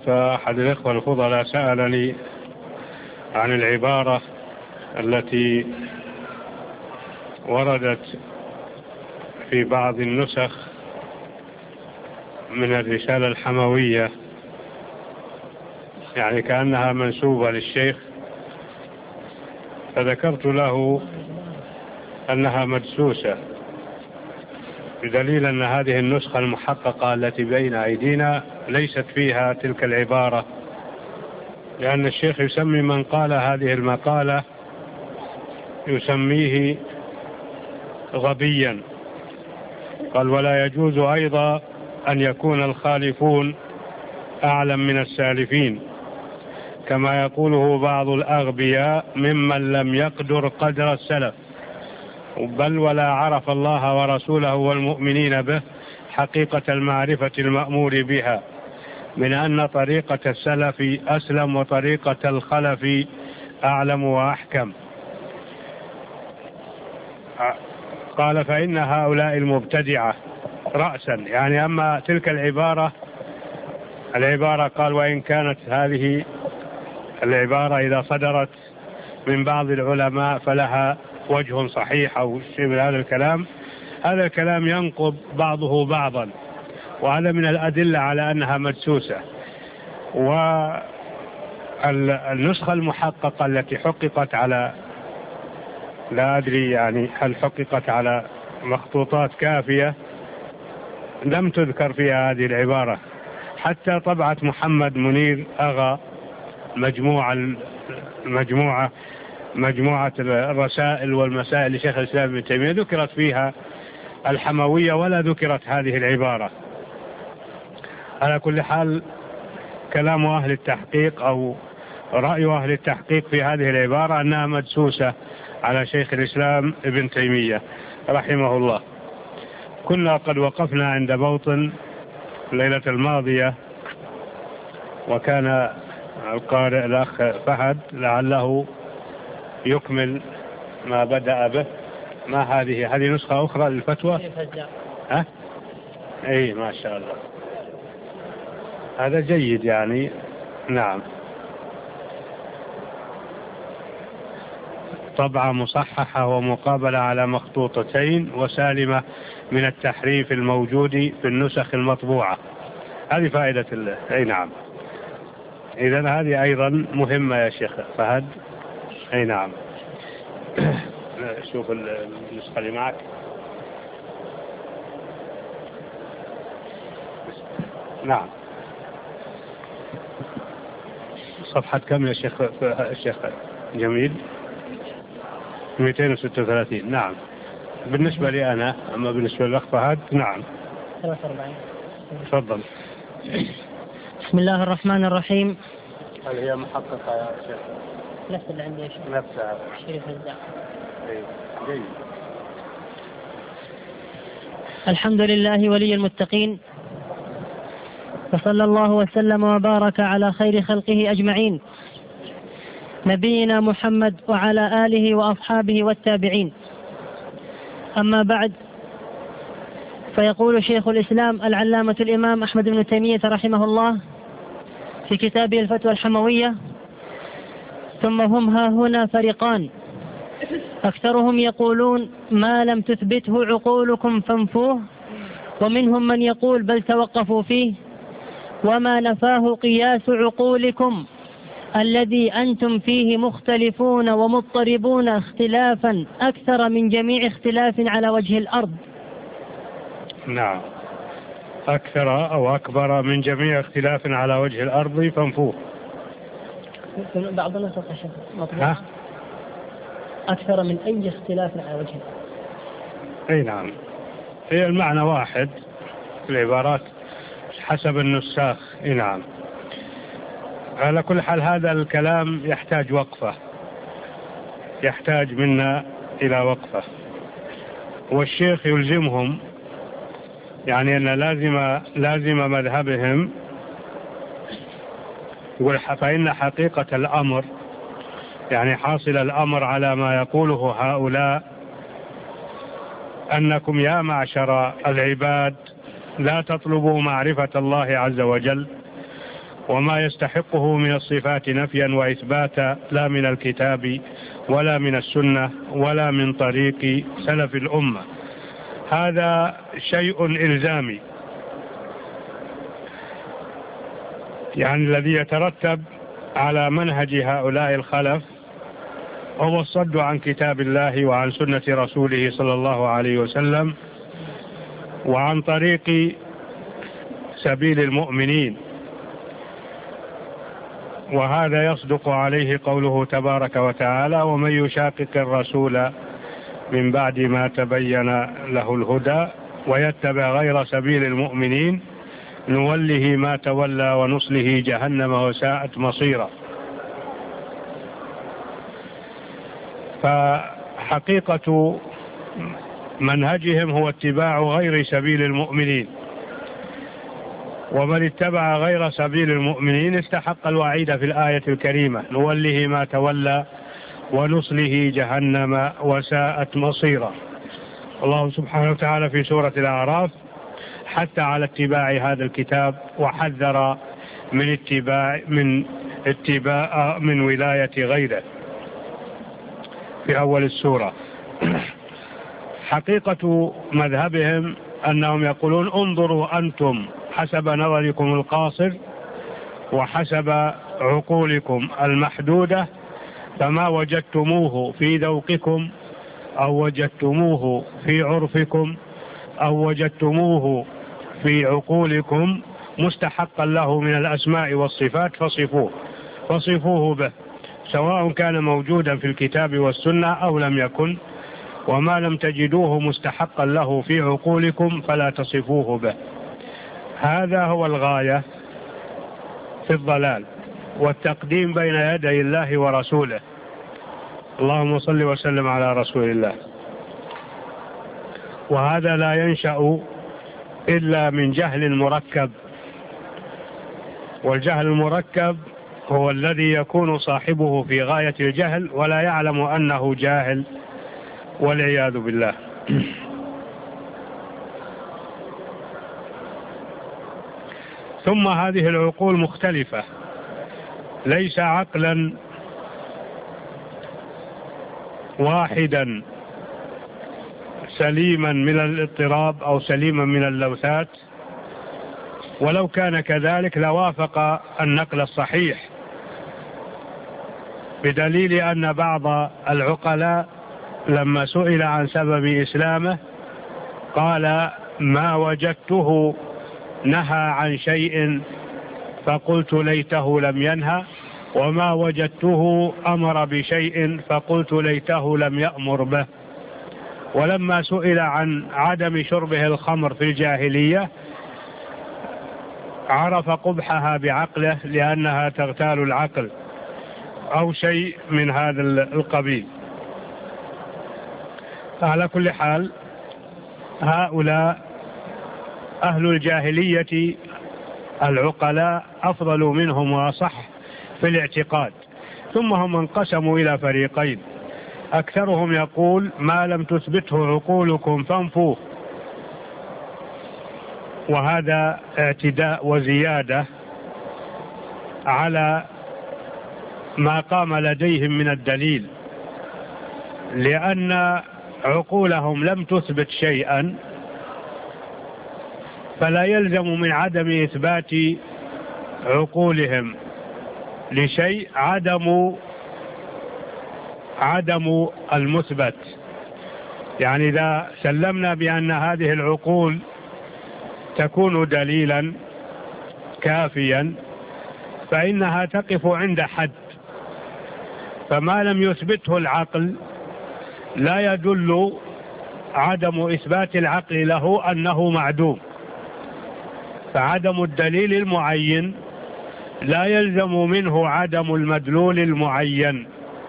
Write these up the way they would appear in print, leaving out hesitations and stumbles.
فأحد الإخوة الفضلاء سألني عن العبارة التي وردت في بعض النسخ من الرسالة الحموية، يعني كأنها منسوبة للشيخ، فذكرت له أنها مدسوسة، بدليل أن هذه النسخة المحققة التي بين أيدينا ليست فيها تلك العبارة، لأن الشيخ يسمي من قال هذه المقالة يسميه غبيا. قال: ولا يجوز أيضا أن يكون الخالفون أعلم من السالفين، كما يقوله بعض الأغبياء ممن لم يقدر قدر السلف، بل ولا عرف الله ورسوله والمؤمنين به حقيقة المعرفة المأمور بها، من أن طريقة السلف أسلم وطريقة الخلف أعلم وأحكم. قال: فإن هؤلاء المبتدعة رأسا، يعني أما تلك العبارة قال: وإن كانت هذه العبارة إذا صدرت من بعض العلماء فلها وجه صحيح أو شيء من هذا الكلام، هذا الكلام ينقض بعضه بعضا، وهذا من الأدلة على أنها مدسوسة. والنسخة المحققة التي حققت على، لا أدري يعني هل حققت على مخطوطات كافية، لم تذكر فيها هذه العبارة. حتى طبعة محمد منير أغا مجموعة الرسائل والمسائل لشيخ الإسلام ابن تيمية ذكرت فيها الحموية ولا ذكرت هذه العبارة. على كل حال، كلام أهل التحقيق أو رأي أهل التحقيق في هذه العبارة أنها مدسوسة على شيخ الإسلام ابن تيمية رحمه الله. كنا قد وقفنا عند موطن الليلة الماضية، وكان القارئ الأخ فهد لعله يكمل ما بدأ به. ما هذه نسخة أخرى للفتوى؟ أي ما شاء الله، هذا جيد يعني. نعم، طبعة مصححة ومقابلة على مخطوطتين وسالمة من التحريف الموجود في النسخ المطبوعة. هذه فائدة الله. أي نعم، إذن هذه أيضا مهمة يا شيخ فهد. أي نعم. شوف النسخة اللي معك. نعم، صفحة كم يا شيخ جميل؟ 236. نعم، بالنسبة لي أنا، أما بالنسبة للأخ فهد نعم 43. تفضل. بسم الله الرحمن الرحيم. هل هي محققة يا شيخ؟ نفس اللي عندي يا شيخ. نفسها. شريف الزعم. جيد. الحمد لله ولي المتقين، وصلى الله وسلم وبارك على خير خلقه أجمعين، نبينا محمد وعلى آله وأصحابه والتابعين. أما بعد، فيقول شيخ الإسلام العلامة الإمام أحمد بن تيمية رحمه الله في كتابه الفتوى الحموية: ثم هم ها هنا فريقان، أكثرهم يقولون ما لم تثبته عقولكم فانفوه، ومنهم من يقول بل توقفوا فيه، وما نفاه قياس عقولكم الذي أنتم فيه مختلفون ومضطربون اختلافا أكثر من جميع اختلاف على وجه الأرض. نعم، أكثر أو أكبر من جميع اختلاف على وجه الأرض فانفوه. بعض النسخ مطبوعة أكثر من أي اختلاف على وجه الأرض. أي نعم، هي المعنى واحد، العبارات حسب النساخ. أي نعم. على كل حال، هذا الكلام يحتاج وقفة، يحتاج منا إلى وقفة، والشيخ يلزمهم، يعني أن لازم مذهبهم. يقول: فإن حقيقة الأمر، يعني حاصل الأمر على ما يقوله هؤلاء، أنكم يا معشر العباد لا تطلبوا معرفة الله عز وجل وما يستحقه من الصفات نفيا وإثباتا، لا من الكتاب ولا من السنة ولا من طريق سلف الأمة. هذا شيء إلزامي، يعني الذي يترتب على منهج هؤلاء الخلف هو الصد عن كتاب الله وعن سنة رسوله صلى الله عليه وسلم وعن طريق سبيل المؤمنين. وهذا يصدق عليه قوله تبارك وتعالى: ومن يشاقق الرسول من بعد ما تبين له الهدى ويتبع غير سبيل المؤمنين نوله ما تولى ونصله جهنم وساءت مصيرا. فحقيقة منهجهم هو اتباع غير سبيل المؤمنين، ومن اتبع غير سبيل المؤمنين استحق الوعيد في الآية الكريمة: نوله ما تولى ونصله جهنم وساءت مصيرا. الله سبحانه وتعالى في سورة الأعراف حث على اتباع هذا الكتاب وحذر من ولاية غيره في أول السورة. حقيقة مذهبهم أنهم يقولون: انظروا أنتم حسب نظركم القاصر وحسب عقولكم المحدودة، فما وجدتموه في ذوقكم أو وجدتموه في عرفكم أو وجدتموه في عقولكم مستحقا له من الأسماء والصفات فصفوه به، سواء كان موجودا في الكتاب والسنة أو لم يكن. وما لم تجدوه مستحقا له في عقولكم فلا تصفوه به. هذا هو الغاية في الضلال والتقديم بين يدي الله ورسوله. اللهم صل وسلم على رسول الله. وهذا لا ينشأ إلا من جهل مركب، والجهل المركب هو الذي يكون صاحبه في غاية الجهل ولا يعلم أنه جاهل والعياذ بالله. ثم هذه العقول مختلفة، ليس عقلا واحدا سليما من الاضطراب أو سليما من اللوثات، ولو كان كذلك لوافق النقل الصحيح، بدليل أن بعض العقلاء لما سئل عن سبب إسلامه قال: ما وجدته نهى عن شيء فقلت ليته لم ينهى، وما وجدته أمر بشيء فقلت ليته لم يأمر به. ولما سئل عن عدم شربه الخمر في الجاهلية عرف قبحها بعقله لأنها تغتال العقل أو شيء من هذا القبيل. على كل حال هؤلاء أهل الجاهلية العقلاء أفضل منهم وأصح في الاعتقاد، ثم هم انقسموا إلى فريقين: أكثرهم يقول: ما لم تثبته عقولكم فانفوه، وهذا اعتداء وزيادة على ما قام لديهم من الدليل، لأن عقولهم لم تثبت شيئا، فلا يلزم من عدم إثبات عقولهم لشيء عدم المثبت. يعني إذا سلمنا بأن هذه العقول تكون دليلا كافيا فإنها تقف عند حد، فما لم يثبته العقل لا يدل عدم إثبات العقل له أنه معدوم. فعدم الدليل المعين لا يلزم منه عدم المدلول المعين.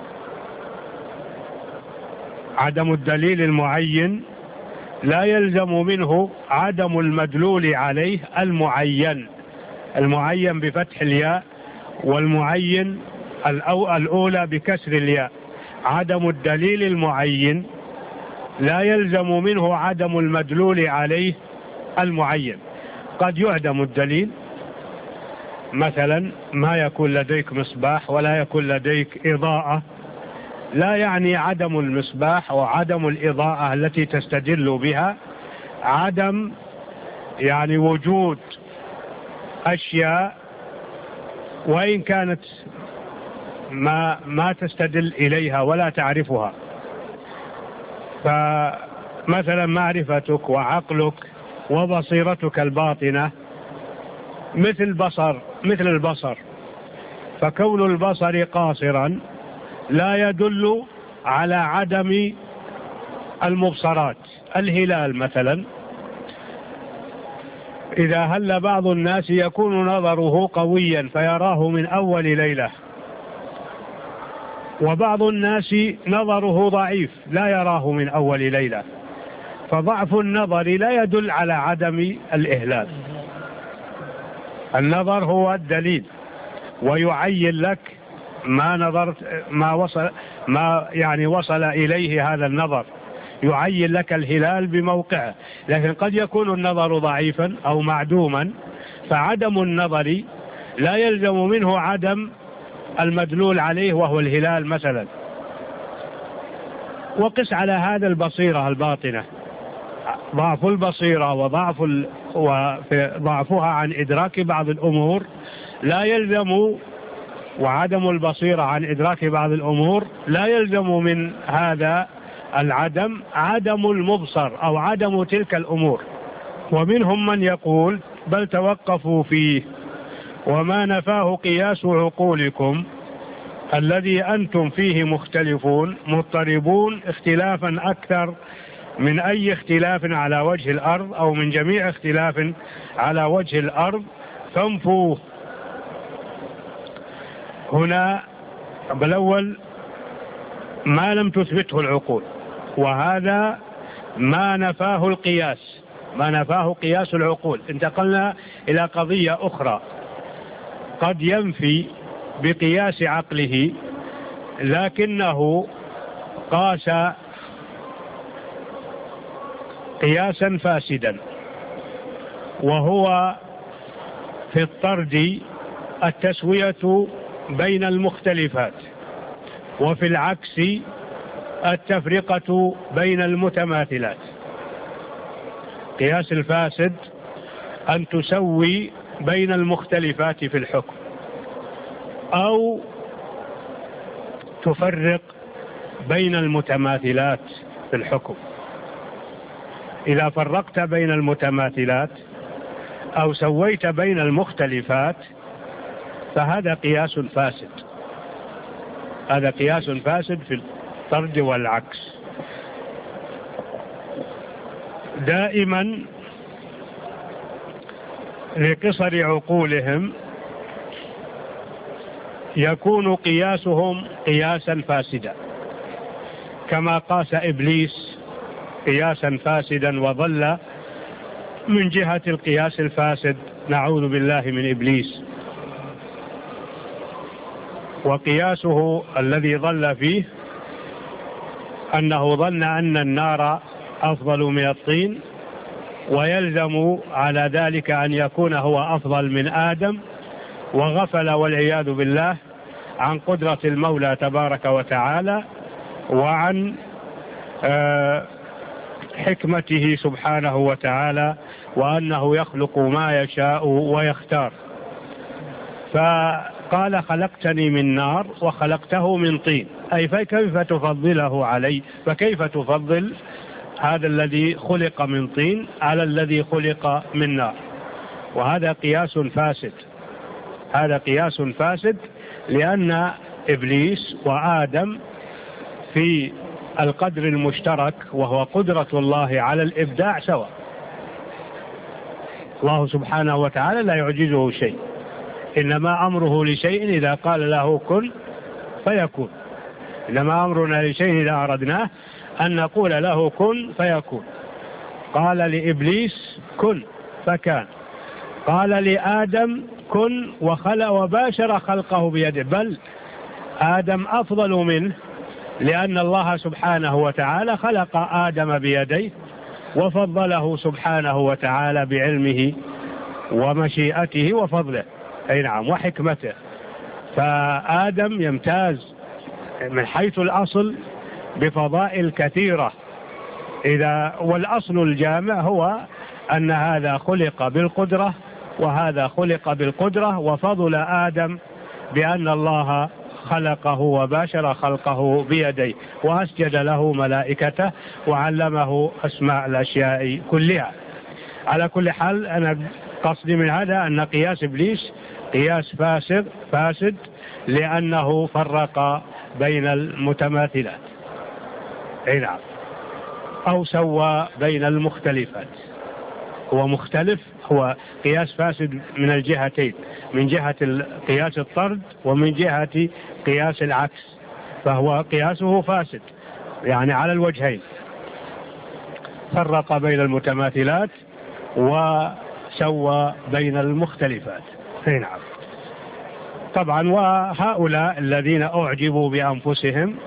عدم الدليل المعين لا يلزم منه عدم المدلول عليه المعين بفتح الياء، والمعين الأولى بكسر الياء. عدم الدليل المعين لا يلزم منه عدم المدلول عليه المعين. قد يعدم الدليل مثلا ما يكون لديك مصباح ولا يكون لديك إضاءة، لا يعني عدم المصباح أو عدم الإضاءة التي تستدل بها عدم يعني وجود أشياء وإن كانت ما تستدل إليها ولا تعرفها. فمثلا معرفتك وعقلك وبصيرتك الباطنة مثل البصر، فكون البصر قاصرا لا يدل على عدم المبصرات. الهلال مثلا إذا هل بعض الناس يكون نظره قويا فيراه من أول ليلة، وبعض الناس نظره ضعيف لا يراه من أول ليلة، فضعف النظر لا يدل على عدم الإهلال. النظر هو الدليل ويعين لك ما نظرت ما وصل إليه هذا النظر، يعين لك الهلال بموقعه. لكن قد يكون النظر ضعيفا أو معدوما، فعدم النظر لا يلزم منه عدم المدلول عليه وهو الهلال مثلا. وقس على هذا البصيرة الباطنة، ضعف البصيرة وضعفها عن إدراك بعض الأمور لا يلزم، وعدم البصيرة عن إدراك بعض الأمور لا يلزم من هذا العدم عدم المبصر أو عدم تلك الأمور. ومنهم من يقول بل توقفوا فيه وما نفاه قياس عقولكم الذي أنتم فيه مختلفون مضطربون اختلافا أكثر من أي اختلاف على وجه الأرض أو من جميع اختلاف على وجه الأرض فانفوه. هنا بالأول ما لم تثبته العقول، وهذا ما نفاه القياس، ما نفاه قياس العقول. انتقلنا إلى قضية أخرى، قد ينفي بقياس عقله لكنه قاس قياسا فاسدا، وهو في الطرد التسوية بين المختلفات، وفي العكس التفرقة بين المتماثلات. قياس الفاسد أن تسوي بين المختلفات في الحكم أو تفرق بين المتماثلات في الحكم. إذا فرقت بين المتماثلات أو سويت بين المختلفات فهذا قياس فاسد، هذا قياس فاسد في الطرد والعكس. دائما لقصر عقولهم يكون قياسهم قياسا فاسدا، كما قاس إبليس قياسا فاسدا وضل من جهة القياس الفاسد، نعوذ بالله من إبليس. وقياسه الذي ضل فيه أنه ظن أن النار أفضل من الطين، ويلزم على ذلك أن يكون هو أفضل من آدم، وغفل والعياذ بالله عن قدرة المولى تبارك وتعالى وعن حكمته سبحانه وتعالى، وأنه يخلق ما يشاء ويختار. فقال خلقتني من نار وخلقته من طين، أي فكيف تفضله علي؟ فكيف تفضل هذا الذي خلق من طين على الذي خلق من نار؟ وهذا قياس فاسد، هذا قياس فاسد، لأن إبليس وآدم في القدر المشترك وهو قدرة الله على الإبداع سواء. الله سبحانه وتعالى لا يعجزه شيء، إنما أمره لشيء إذا قال له كن فيكون. إنما أمرنا لشيء إذا أردناه أن نقول له كن فيكون. قال لإبليس كن فكان، قال لآدم كن وخلق وباشر خلقه بيده، بل آدم أفضل منه، لأن الله سبحانه وتعالى خلق آدم بيديه وفضله سبحانه وتعالى بعلمه ومشيئته وفضله. أي نعم، وحكمته. فآدم يمتاز من حيث الأصل بفضائل كثيرة، والأصل الجامع هو أن هذا خلق بالقدرة وهذا خلق بالقدرة، وفضل آدم بأن الله خلقه وباشر خلقه بيديه وأسجد له ملائكته وعلمه أسماء الأشياء كلها. على كل حال أنا قصدي من هذا أن قياس إبليس قياس فاسد لأنه فرق بين المتماثلات، أي نعم، أو سوى بين المختلفات. هو مختلف، هو قياس فاسد من الجهتين، من جهة قياس الطرد ومن جهة قياس العكس، فهو قياسه فاسد يعني على الوجهين، فرق بين المتماثلات وسوى بين المختلفات. نعم. طبعا وهؤلاء الذين أعجبوا بأنفسهم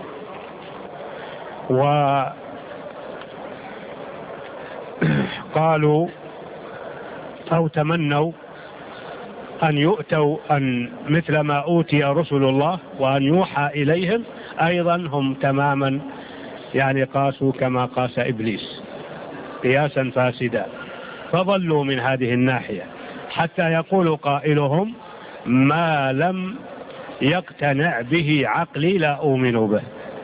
وقالوا أو تمنوا أن يؤتوا أن مثل ما أوتي رسل الله وأن يوحى إليهم، أيضا هم تماما يعني قاسوا كما قاس إبليس قياسا فاسدا، فضلوا من هذه الناحية، حتى يقول قائلهم ما لم يقتنع به عقلي لا أؤمن به.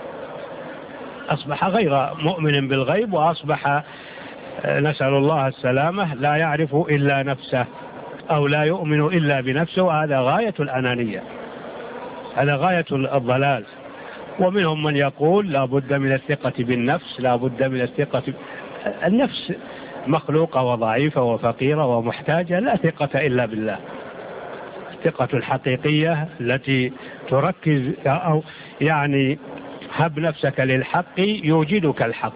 أصبح غير مؤمن بالغيب، وأصبح نسأل الله السلامة لا يعرف إلا نفسه أو لا يؤمن إلا بنفسه، وهذا غاية الأنانية، هذا غاية الضلال. ومنهم من يقول لا بد من الثقة بالنفس، لا بد من الثقة. النفس مخلوقة وضعيفة وفقيرة ومحتاجة، لا ثقة إلا بالله. الثقة الحقيقية التي تركز أو يعني هب نفسك للحق يوجدك الحق.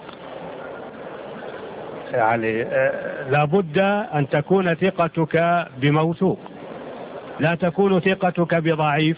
يعني لا بد أن تكون ثقتك بموثوق، لا تكون ثقتك بضعيف،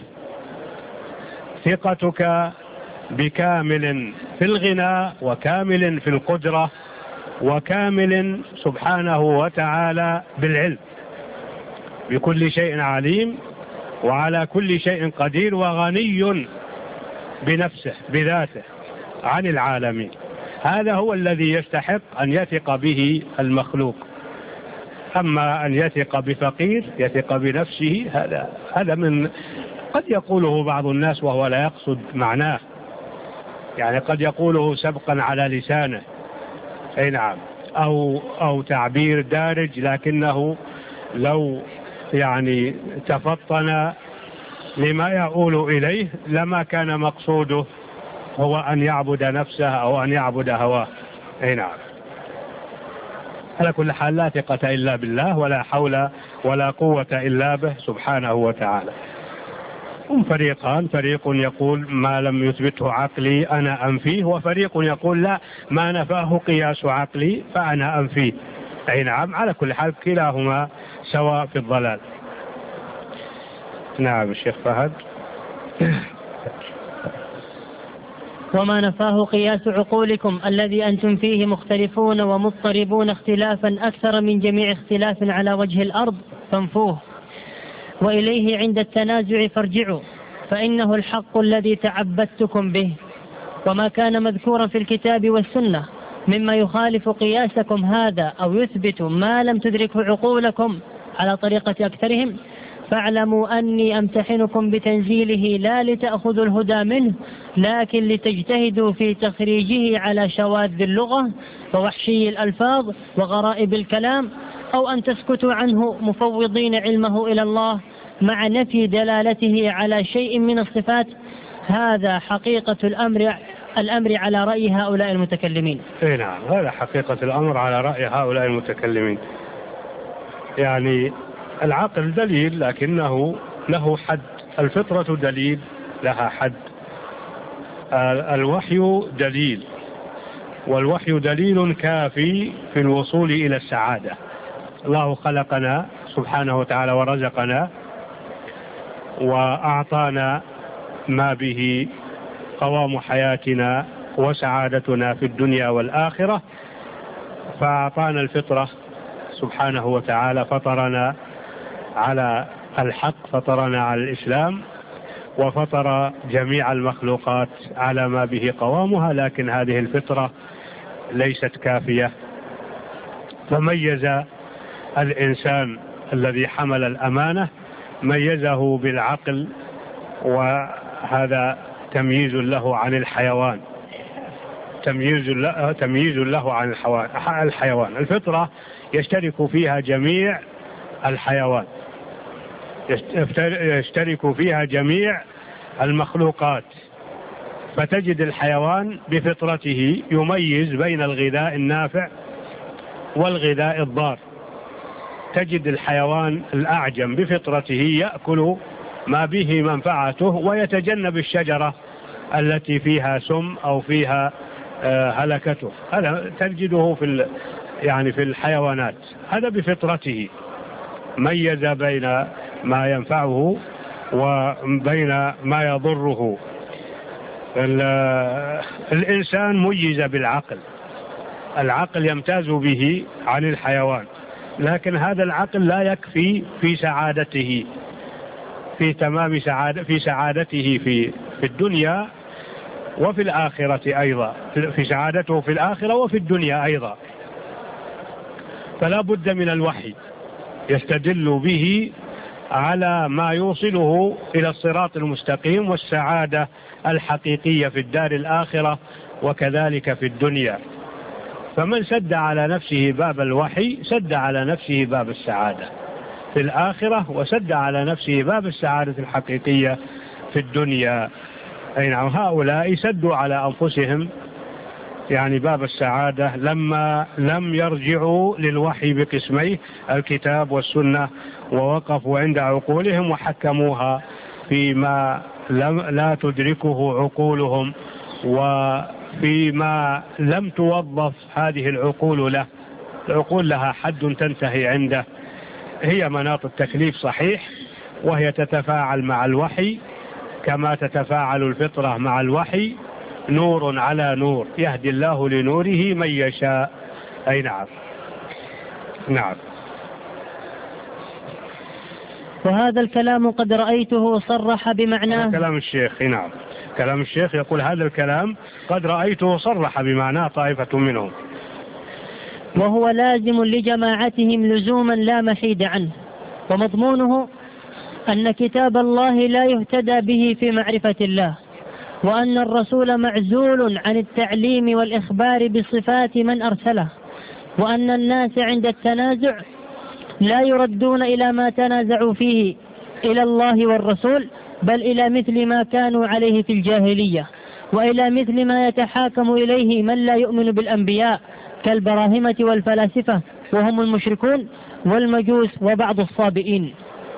ثقتك بكامل في الغنى وكامل في القدرة وكامل سبحانه وتعالى بالعلم، بكل شيء عليم وعلى كل شيء قدير، وغني بنفسه بذاته عن العالمين. هذا هو الذي يستحق أن يثق به المخلوق. أما أن يثق بفقير، يثق بنفسه، هذا من قد يقوله بعض الناس وهو لا يقصد معناه، يعني قد يقوله سبقا على لسانه، أي نعم، أو تعبير دارج، لكنه لو يعني تفطن لما يقول إليه لما كان مقصوده هو أن يعبد نفسه أو أن يعبد هواه. أي نعم. على كل حال لا ثقة إلا بالله، ولا حول ولا قوة إلا به سبحانه وتعالى. هم فريقان، فريق يقول ما لم يثبته عقلي أنا أنفيه، وفريق يقول لا، ما نفاه قياس عقلي فأنا أنفيه. أي نعم. على كل حال كلاهما سواء في الضلال. نعم الشيخ فهد. وما نفاه قياس عقولكم الذي أنتم فيه مختلفون ومضطربون اختلافا أكثر من جميع اختلاف على وجه الأرض فانفوه، وإليه عند التنازع فارجعوا، فإنه الحق الذي تعبدتكم به. وما كان مذكورا في الكتاب والسنة مما يخالف قياسكم هذا أو يثبت ما لم تدركه عقولكم على طريقة أكثرهم، فاعلموا أني أمتحنكم بتنزيله لا لتأخذوا الهدى منه، لكن لتجتهدوا في تخريجه على شواذ اللغة ووحشي الألفاظ وغرائب الكلام، أو أن تسكتوا عنه مفوضين علمه إلى الله مع نفي دلالته على شيء من الصفات. هذا حقيقة الأمر على رأي هؤلاء المتكلمين. نعم، هذا حقيقة الأمر على رأي هؤلاء المتكلمين. يعني العقل دليل لكنه له حد، الفطرة دليل لها حد، الوحي دليل، والوحي دليل كافي في الوصول إلى السعادة. الله خلقنا سبحانه وتعالى ورزقنا وأعطانا ما به قوام حياتنا وسعادتنا في الدنيا والآخرة، فأعطانا الفطرة سبحانه وتعالى، فطرنا على الحق فطرنا على الإسلام، وفطر جميع المخلوقات على ما به قوامها، لكن هذه الفطرة ليست كافية. فميز الإنسان الذي حمل الأمانة ميزه بالعقل، وهذا تمييز له عن الحيوان، تمييز له عن الحيوان. الفطرة يشترك فيها جميع الحيوان، يشترك فيها جميع المخلوقات، فتجد الحيوان بفطرته يميز بين الغذاء النافع والغذاء الضار. تجد الحيوان الأعجم بفطرته يأكل ما به منفعته ويتجنب الشجرة التي فيها سم أو فيها هلكته. هذا تجده في الحيوانات، هذا بفطرته ميز بين ما ينفعه وبين ما يضره. الإنسان ميز بالعقل، العقل يمتاز به عن الحيوان، لكن هذا العقل لا يكفي في سعادته، في تمام سعادته في الدنيا وفي الآخرة أيضا، في سعادته في الآخرة وفي الدنيا أيضا. فلا بد من الوحي يستدل به على ما يوصله إلى الصراط المستقيم والسعادة الحقيقية في الدار الآخرة وكذلك في الدنيا. فمن سد على نفسه باب الوحي سد على نفسه باب السعادة في الآخرة، وسد على نفسه باب السعادة الحقيقية في الدنيا. أي نعم، هؤلاء سدوا على أنفسهم باب السعادة لما لم يرجعوا للوحي بقسميه الكتاب والسنة، ووقفوا عند عقولهم وحكموها فيما لا تدركه عقولهم، وفيما لم توظف هذه العقول له. العقول لها حد تنتهي عنده، هي مناط التكليف صحيح، وهي تتفاعل مع الوحي كما تتفاعل الفطرة مع الوحي، نور على نور، يهدي الله لنوره من يشاء. أي نعم. نعم. وهذا الكلام قد رأيته صرح بمعناه. كلام الشيخ. نعم، كلام الشيخ يقول هذا الكلام قد رأيته صرح بمعناه طائفة منهم، وهو لازم لجماعتهم لزوما لا محيد عنه، ومضمونه أن كتاب الله لا يهتدى به في معرفة الله، وأن الرسول معزول عن التعليم والإخبار بصفات من أرسله، وأن الناس عند التنازع لا يردون إلى ما تنازعوا فيه إلى الله والرسول، بل إلى مثل ما كانوا عليه في الجاهلية، وإلى مثل ما يتحاكم إليه من لا يؤمن بالأنبياء كالبراهمة والفلاسفة وهم المشركون والمجوس وبعض الصابئين.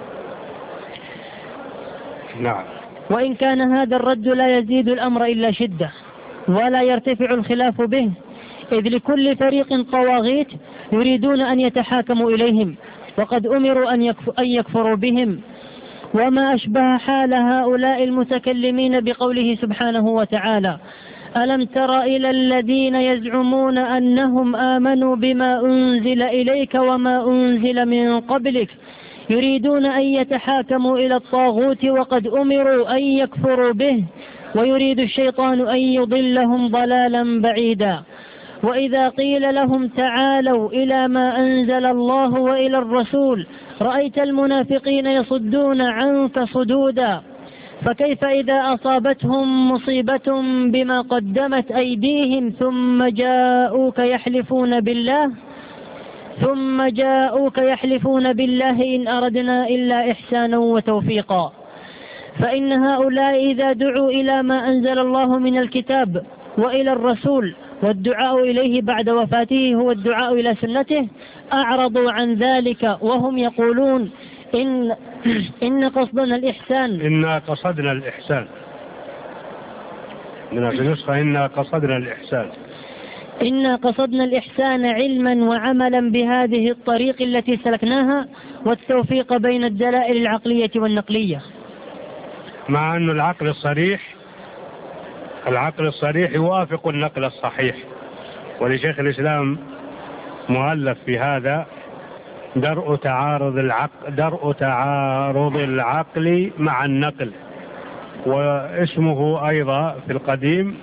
نعم. وإن كان هذا الرد لا يزيد الأمر إلا شدة، ولا يرتفع الخلاف به، إذ لكل فريق طواغيت يريدون أن يتحاكموا إليهم، وقد أمروا أن يكفروا بهم. وما أشبه حال هؤلاء المتكلمين بقوله سبحانه وتعالى: ألم تر إلى الذين يزعمون أنهم آمنوا بما أنزل إليك وما أنزل من قبلك يريدون أن يتحاكموا إلى الطاغوت وقد أمروا أن يكفروا به ويريد الشيطان أن يضلهم ضلالا بعيدا. وإذا قيل لهم تعالوا إلى ما أنزل الله وإلى الرسول رأيت المنافقين يصدون عنك صدودا. فكيف إذا أصابتهم مصيبة بما قدمت أيديهم ثم جاءوك يحلفون بالله إن أردنا إلا إحسانا وتوفيقا. فإن هؤلاء إذا دعوا إلى ما أنزل الله من الكتاب وإلى الرسول، والدعاء إليه بعد وفاته هو الدعاء إلى سنته، أعرضوا عن ذلك وهم يقولون إن قصدنا الإحسان. إنا قصدنا الإحسان. من النسخة إنا قصدنا الإحسان. إنا قصدنا الإحسان علما وعملا بهذه الطريق التي سلكناها، والتوفيق بين الدلائل العقلية والنقلية. مع أن العقل الصريح يوافق النقل الصحيح، ولشيخ الإسلام مؤلف في هذا درء تعارض العقل مع النقل، واسمه أيضا في القديم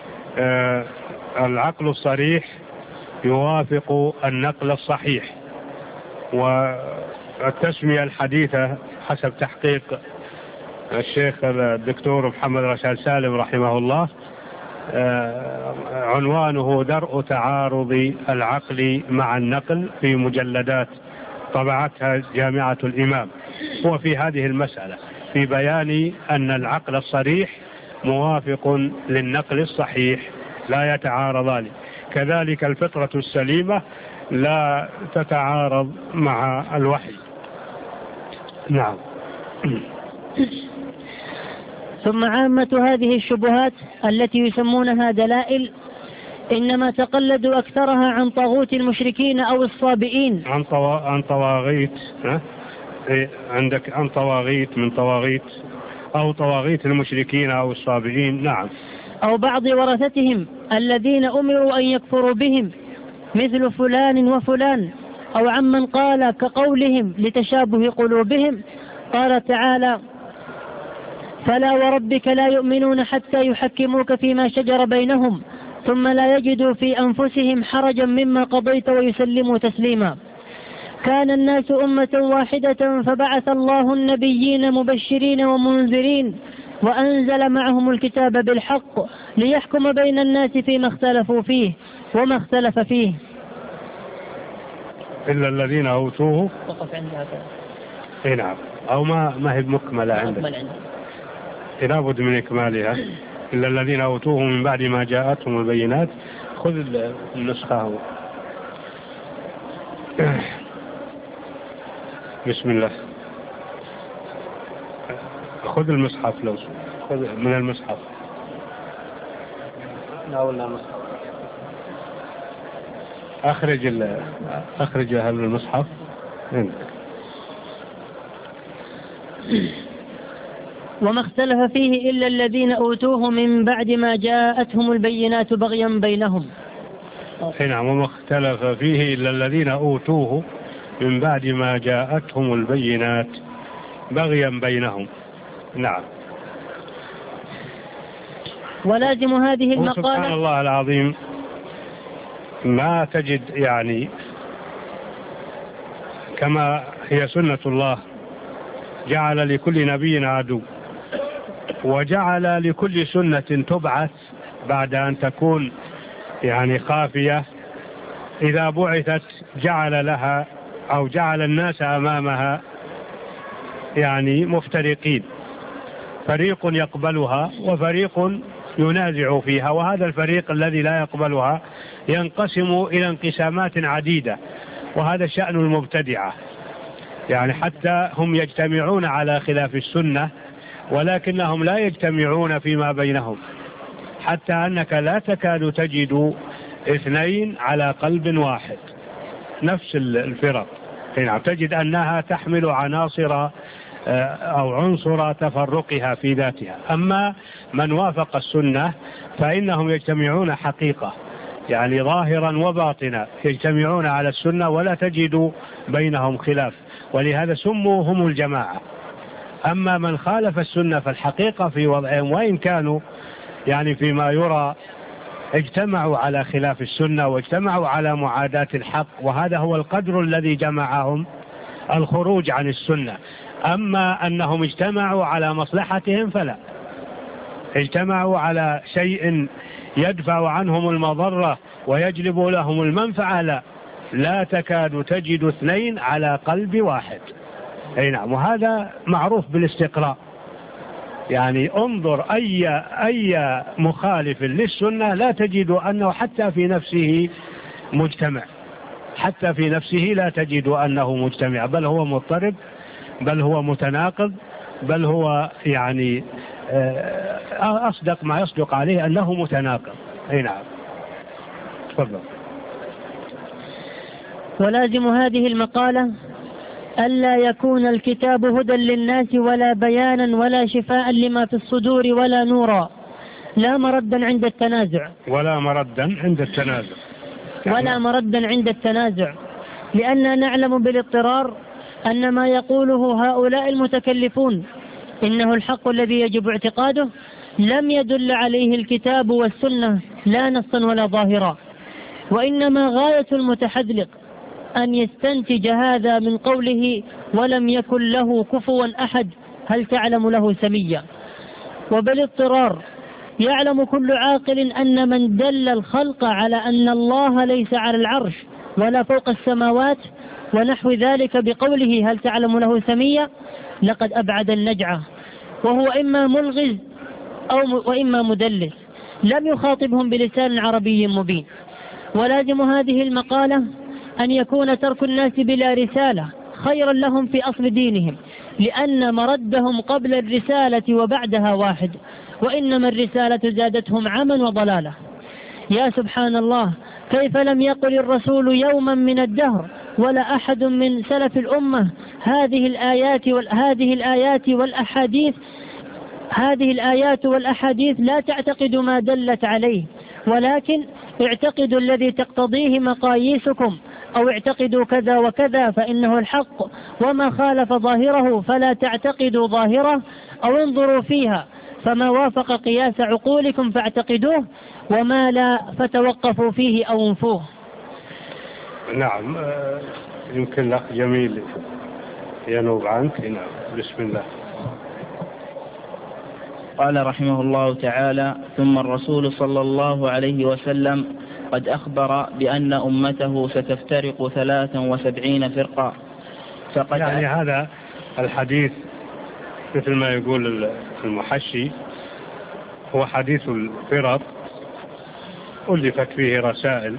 العقل الصريح يوافق النقل الصحيح. والتسمية الحديثة حسب تحقيق الشيخ الدكتور محمد رشاد سالم رحمه الله عنوانه درء تعارض العقل مع النقل، في مجلدات طبعتها جامعة الإمام. هو في هذه المسألة في بيان أن العقل الصريح موافق للنقل الصحيح لا يتعارضان، كذلك الفطرة السليمة لا تتعارض مع الوحي. نعم. ثم عامة هذه الشبهات التي يسمونها دلائل إنما تقلدوا أكثرها عن طاغوت المشركين أو الصابئين، عن طواغيت. عندك عن طواغيت من طواغيت أو طواغيت المشركين أو الصابئين. نعم. أو بعض ورثتهم الذين أمروا أن يكفروا بهم مثل فلان وفلان، أو عمن قال كقولهم لتشابه قلوبهم. قال تعالى: فلا وربك لا يؤمنون حتى يحكموك فيما شجر بينهم ثم لا يجدوا في أنفسهم حرجا مما قضيت ويسلموا تسليما. كان الناس أمة واحدة فبعث الله النبيين مبشرين ومنذرين وأنزل معهم الكتاب بالحق ليحكم بين الناس فيما اختلفوا فيه وما اختلف فيه إلا الذين أوتوه. وقف عندها. نعم. أو ما هي مكملة عندك، لابد من إكمالها. إلا الذين أوتوه من بعد ما جاءتهم البينات. خذ النسخة. بسم الله. خذ المصحف، لو خذ من المصحف. لا ولا مصحف. أخرج هذا المصحف. وما اختلف فيه إلا الذين أوتوه من بعد ما جاءتهم البينات بغيا بينهم. نعم. وما اختلف فيه إلا الذين أوتوه من بعد ما جاءتهم البينات بغيا بينهم. نعم. ولازم هذه المقالة. سبحان الله العظيم، ما تجد يعني كما هي سنة الله جعل لكل نبي عدو، وجعل لكل سنة تبعث بعد أن تكون يعني خافية، إذا بعثت جعل لها أو جعل الناس أمامها يعني مفترقين، فريق يقبلها وفريق ينازع فيها، وهذا الفريق الذي لا يقبلها ينقسم إلى انقسامات عديدة، وهذا شأن المبتدعة. يعني حتى هم يجتمعون على خلاف السنة ولكنهم لا يجتمعون فيما بينهم، حتى أنك لا تكاد تجد اثنين على قلب واحد. نفس الفرق تجد أنها تحمل عناصر أو عنصر تفرقها في ذاتها. أما من وافق السنة فإنهم يجتمعون حقيقة، يعني ظاهرا وباطنا يجتمعون على السنة ولا تجد بينهم خلاف، ولهذا سموا هم الجماعة. أما من خالف السنة فالحقيقة في وضعهم، وإن كانوا يعني فيما يرى اجتمعوا على خلاف السنة واجتمعوا على معاداة الحق، وهذا هو القدر الذي جمعهم الخروج عن السنة. أما أنهم اجتمعوا على مصلحتهم فلا، اجتمعوا على شيء يدفع عنهم المضرة ويجلب لهم المنفعة، لا تكاد تجد اثنين على قلب واحد. نعم. وهذا معروف بالاستقراء، يعني انظر أي مخالف للسنة لا تجد أنه حتى في نفسه مجتمع، حتى في نفسه لا تجد أنه مجتمع، بل هو مضطرب، بل هو متناقض، بل هو يعني أصدق ما يصدق عليه أنه متناقض. نعم. تفضل. ولازم هذه المقالة ألا يكون الكتاب هدى للناس ولا بيانا ولا شفاء لما في الصدور ولا نورا، لا مردا عند التنازع. ولا مردا عند التنازع. ولا مردا عند التنازع، لأننا نعلم بالاضطرار أن ما يقوله هؤلاء المتكلفون إنه الحق الذي يجب اعتقاده لم يدل عليه الكتاب والسنة لا نصا ولا ظاهرا، وإنما غاية المتحذلق أن يستنتج هذا من قوله ولم يكن له كفوا أحد هل تعلم له سميا. وبالاضطرار يعلم كل عاقل أن من دل الخلق على أن الله ليس على العرش ولا فوق السماوات ونحو ذلك بقوله هل تعلم له سميا لقد أبعد النجعة، وهو إما ملغز وإما مدلس لم يخاطبهم بلسان عربي مبين. ولازم هذه المقالة أن يكون ترك الناس بلا رسالة خيرا لهم في أصل دينهم، لأن مردهم قبل الرسالة وبعدها واحد، وإنما الرسالة زادتهم عما وضلالة. يا سبحان الله، كيف لم يقل الرسول يوما من الدهر ولا أحد من سلف الأمة هذه الآيات والأحاديث لا تعتقد ما دلت عليه، ولكن اعتقدوا الذي تقتضيه مقاييسكم، أو اعتقدوا كذا وكذا فإنه الحق، وما خالف ظاهره فلا تعتقدوا ظاهره، أو انظروا فيها فما وافق قياس عقولكم فاعتقدوه، وما لا فتوقفوا فيه أو انفوه. نعم، يمكن الأخ جميل ينوب عنك. نعم، بسم الله. قال رحمه الله تعالى: ثم الرسول صلى الله عليه وسلم قد أخبر بأن أمته ستفترق 73 فرقة. يعني هذا الحديث مثل ما يقول المحشي هو حديث الفرق، ألفت فيه رسائل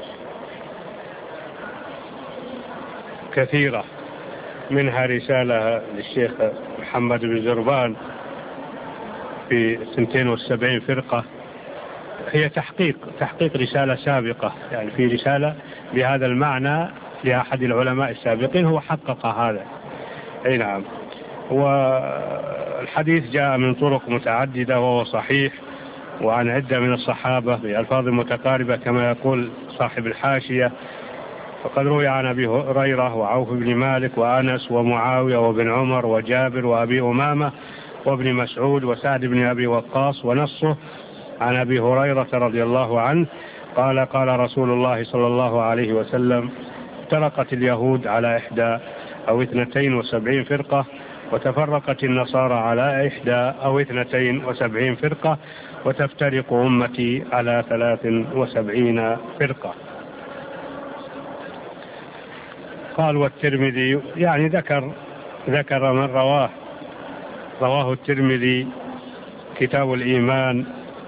كثيرة، منها رسالة للشيخ محمد بن زربان في 72 فرقة، هي تحقيق رسالة سابقة، يعني في رسالة بهذا المعنى لأحد العلماء السابقين هو حقق هذا. أي نعم. والحديث جاء من طرق متعددة وهو صحيح، وعن عدة من الصحابة بألفاظ متقاربة كما يقول صاحب الحاشية. فقد روي عن أبي هريرة وعوف بن مالك وأنس ومعاوية وابن عمر وجابر وأبي أمامة وابن مسعود وسعد بن أبي وقاص، ونصه عن أبي هريرة رضي الله عنه قال: قال رسول الله صلى الله عليه وسلم: افترقت اليهود على 71 أو 72 فرقة، وتفرقت النصارى على 71 أو 72 فرقة، وتفترق أمتي على 73 فرقة. قال: والترمذي، يعني ذكر من رواه الترمذي كتاب الإيمان،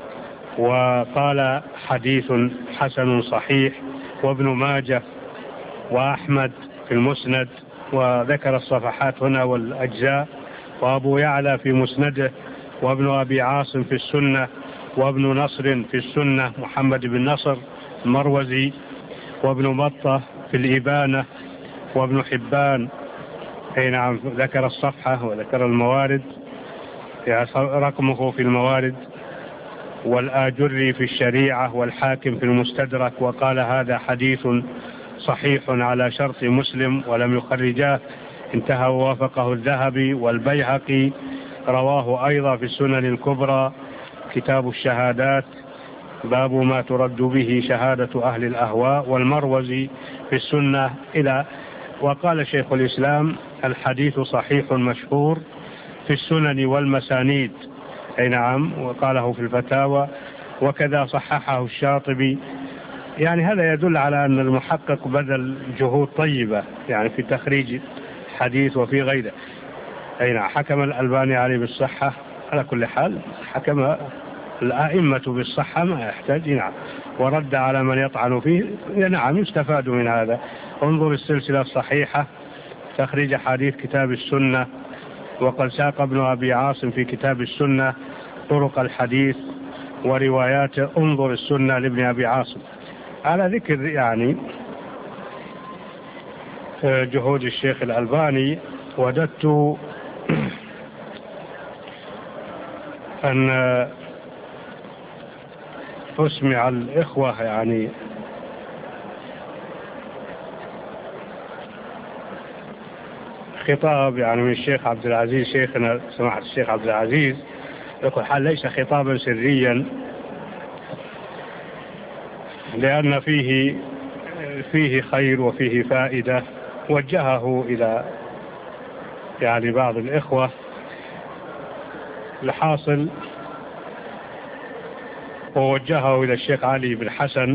وقال حديث حسن صحيح، وابن ماجه وأحمد في المسند، وذكر الصفحات هنا والأجزاء، وأبو يعلى في مسنده، وابن أبي عاصم في السنة، وابن نصر في السنة محمد بن نصر المروزي، وابن بطة في الإبانة، وابن حبان. أي نعم، ذكر الصفحة وذكر الموارد، رقمه في الموارد، والآجري في الشريعة، والحاكم في المستدرك، وقال: هذا حديث صحيح على شرط مسلم ولم يخرجاه، انتهى. ووافقه الذهبي، والبيهقي رواه أيضا في السنن الكبرى كتاب الشهادات باب ما ترد به شهادة أهل الأهواء، والمروزي في السنة إلى. وقال شيخ الإسلام: الحديث صحيح مشهور في السنن والمسانيد. أي نعم، وقاله في الفتاوى، وكذا صححه الشاطبي. يعني هذا يدل على أن المحقق بذل جهود طيبة يعني في تخريج الحديث وفي غيره. أي نعم. حكم الألباني عليه بالصحة. على كل حال حكم الأئمة بالصحة، ما يحتاج. نعم. ورد على من يطعن فيه. نعم، يستفاد من هذا. انظر السلسلة الصحيحة تخريج حديث كتاب السنة، وقد ساق ابن أبي عاصم في كتاب السنة طرق الحديث ورواياته. انظر السنة لابن أبي عاصم. على ذكر يعني جهود الشيخ الألباني، وددت أن أسمع الإخوة يعني خطاب يعني من الشيخ عبد العزيز شيخنا سماحة الشيخ عبد العزيز، بكل حال ليس خطابا سريا، لأن فيه خير وفيه فائدة، وجهه إلى يعني بعض الإخوة. الحاصل ووجهه إلى الشيخ علي بن حسن،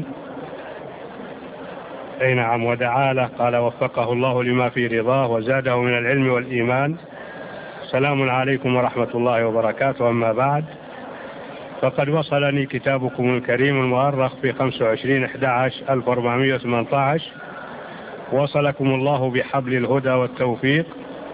أي نعم، ودعا له، قال وفقه الله لما في رضاه وزاده من العلم والإيمان. السلام عليكم ورحمة الله وبركاته. أما بعد، فقد وصلني كتابكم الكريم المؤرخ في 25/11/1418. وصلكم الله بحبل الهدى والتوفيق،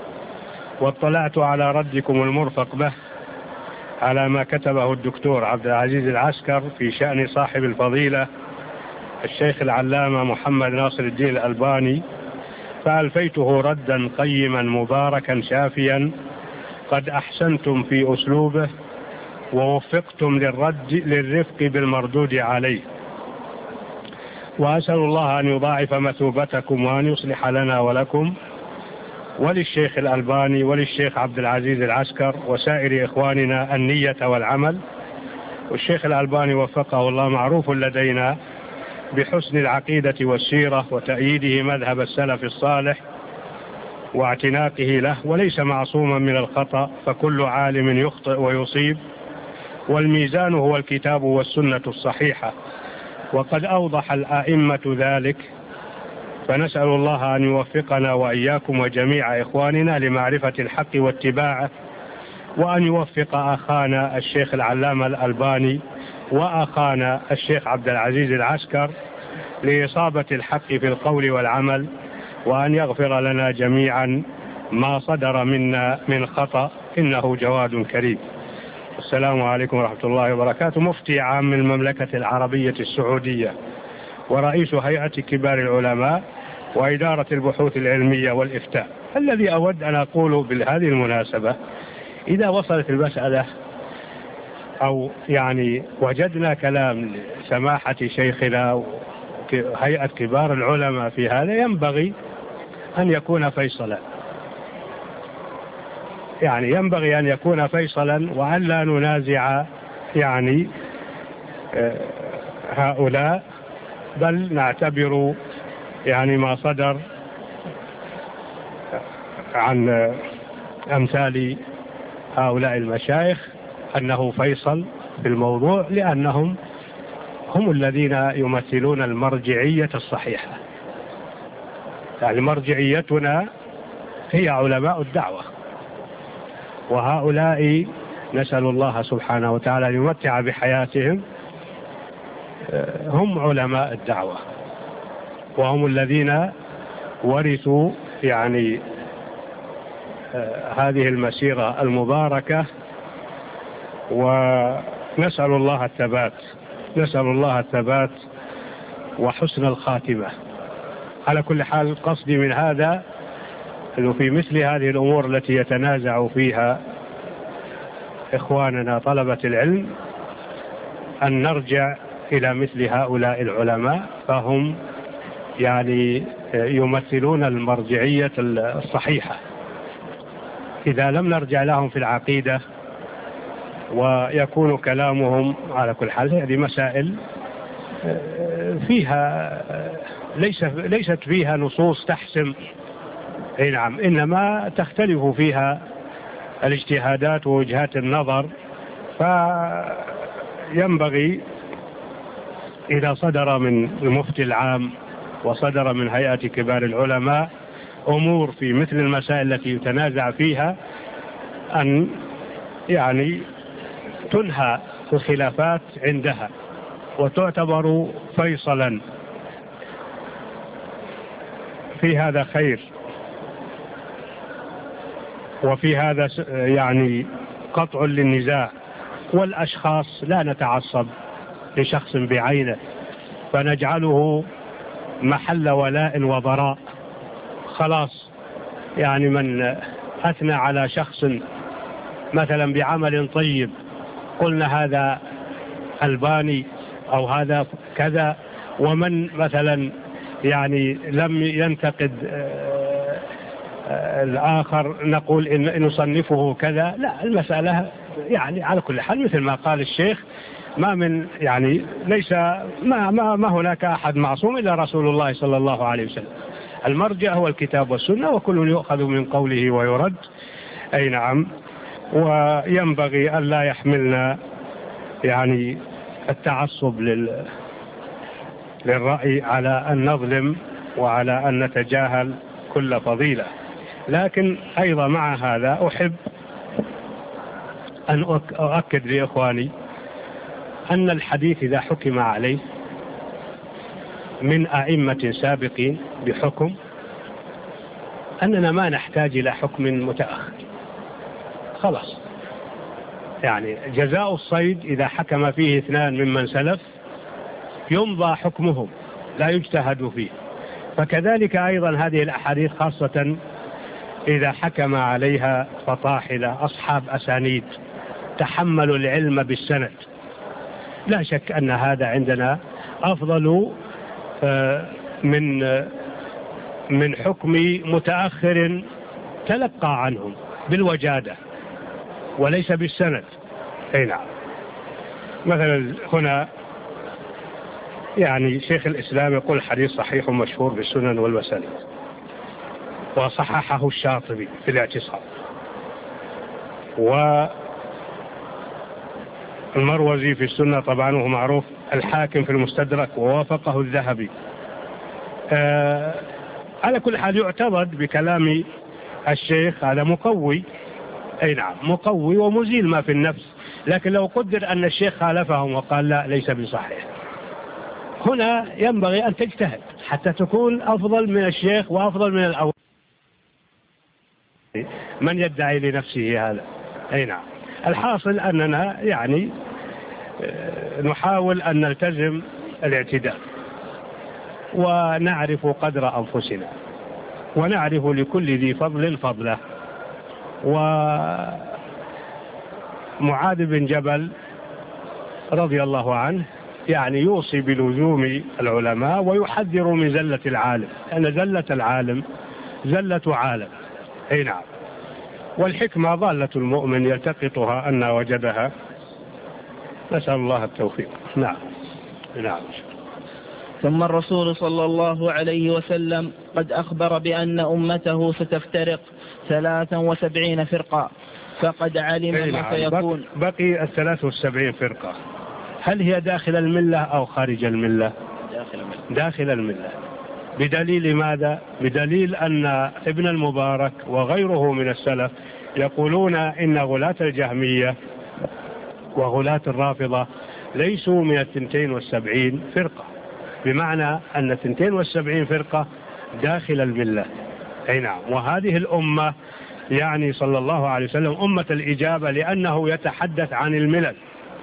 واطلعت على ردكم المرفق به على ما كتبه الدكتور عبد العزيز العسكر في شأن صاحب الفضيلة الشيخ العلامة محمد ناصر الدين الألباني، فألفيته ردا قيما مباركا شافيا قد أحسنتم في أسلوبه، ووفقتم للرفق بالمردود عليه. وأسأل الله أن يضاعف مثوبتكم وأن يصلح لنا ولكم وللشيخ الألباني وللشيخ عبد العزيز العسكر وسائر إخواننا النية والعمل. والشيخ الألباني وفقه الله معروف لدينا بحسن العقيدة والسيرة وتأييده مذهب السلف الصالح واعتناقه له، وليس معصوما من الخطأ، فكل عالم يخطئ ويصيب، والميزان هو الكتاب والسنة الصحيحة، وقد أوضح الآئمة ذلك. فنسأل الله أن يوفقنا وإياكم وجميع إخواننا لمعرفة الحق واتباعه، وأن يوفق أخانا الشيخ العلامة الألباني وأخانا الشيخ عبد العزيز العسكر لإصابة الحق في القول والعمل، وأن يغفر لنا جميعا ما صدر منا من خطأ، إنه جواد كريم. السلام عليكم ورحمة الله وبركاته. مفتي عام المملكة العربية السعودية ورئيس هيئة كبار العلماء وإدارة البحوث العلمية والإفتاء. الذي أود أن أقوله بهذه المناسبة، إذا وصلت المسألة أو يعني وجدنا كلام سماحة شيخنا هيئة كبار العلماء في هذا، ينبغي أن يكون فيصلا، يعني ينبغي أن يكون فيصلا، وأن لا ننازع يعني هؤلاء، بل نعتبر يعني ما صدر عن أمثال هؤلاء المشايخ أنه فيصل في الموضوع، لأنهم هم الذين يمثلون المرجعية الصحيحة. يعني مرجعيتنا هي علماء الدعوة، وهؤلاء نسأل الله سبحانه وتعالى أن يمتع بحياتهم، هم علماء الدعوة، وهم الذين ورثوا يعني هذه المسيرة المباركة. ونسأل الله الثبات، نسأل الله الثبات وحسن الخاتمة. على كل حال، قصدي من هذا أنه في مثل هذه الأمور التي يتنازع فيها إخواننا طلبة العلم أن نرجع إلى مثل هؤلاء العلماء، فهم يعني يمثلون المرجعية الصحيحة. إذا لم نرجع لهم في العقيدة ويكون كلامهم على كل حال، هذه مسائل فيها ليست فيها نصوص تحسم، نعم، إنما تختلف فيها الاجتهادات ووجهات النظر. فينبغي إذا صدر من المفتي العام وصدر من هيئة كبار العلماء أمور في مثل المسائل التي يتنازع فيها، أن يعني تنهى الخلافات عندها وتعتبر فيصلا. في هذا خير، وفي هذا يعني قطع للنزاع. والأشخاص لا نتعصب لشخص بعينه فنجعله محل ولاء وضراء. خلاص، يعني من أثنى على شخص مثلا بعمل طيب قلنا هذا ألباني أو هذا كذا، ومن مثلا يعني لم ينتقد الآخر نقول إن نصنفه كذا، لا، المسألة يعني على كل حال مثل ما قال الشيخ، ما من يعني ليس ما هناك أحد معصوم إلا رسول الله صلى الله عليه وسلم. المرجع هو الكتاب والسنة، وكل يؤخذ من قوله ويرد. أي نعم. وينبغي أن لا يحملنا يعني التعصب للرأي على أن نظلم وعلى أن نتجاهل كل فضيلة. لكن أيضا مع هذا أحب أن أؤكد لإخواني أن الحديث إذا حكم عليه من أئمة سابقين بحكم أننا ما نحتاج إلى حكم متأخر، خلاص. يعني جزاء الصيد إذا حكم فيه 2 ممن سلف يمضى حكمهم، لا يجتهد فيه. فكذلك أيضا هذه الأحاديث خاصة إذا حكم عليها فطاحلة أصحاب أسانيد تحملوا العلم بالسند، لا شك أن هذا عندنا أفضل من حكم متأخر تلقى عنهم بالوجادة وليس بالسند. أي نعم. مثلا هنا يعني شيخ الإسلام يقول حديث صحيح مشهور بالسنن والمسانيد، وصححه الشاطبي في الاعتصام، والمروزي في السنة طبعا، وهو معروف، الحاكم في المستدرك، ووافقه الذهبي. على كل حال يعتضد بكلام الشيخ، هذا مقوي. أي نعم، مقوي ومزيل ما في النفس. لكن لو قدر أن الشيخ خالفهم وقال لا ليس بصحيح، هنا ينبغي أن تجتهد حتى تكون أفضل من الشيخ وأفضل من الأول. من يدعي لنفسه هذا؟ أي نعم. الحاصل أننا يعني نحاول أن نلتزم الاعتدال، ونعرف قدر أنفسنا، ونعرف لكل ذي فضل فضله. ومعاذ بن جبل رضي الله عنه يعني يوصي بلزوم العلماء ويحذر من زلة العالم، لأن زلة العالم زلة عالم. أي نعم. والحكمة ضالة المؤمن يلتقطها أن وجدها. نسأل الله التوفيق. نعم. نعم. ثم الرسول صلى الله عليه وسلم قد أخبر بأن أمته ستفترق 73 فرقة، فقد علم ما سيكون. بقي 73 فرقة، هل هي داخل الملة أو خارج الملة؟ داخل الملة. بدليل ماذا؟ بدليل أن ابن المبارك وغيره من السلف يقولون إن غلاة الجهمية وغلاة الرافضة ليسوا من 72 فرقة، بمعنى أن 72 فرقة داخل الملة. أي نعم. وهذه الأمة يعني صلى الله عليه وسلم أمة الإجابة، لأنه يتحدث عن الملل.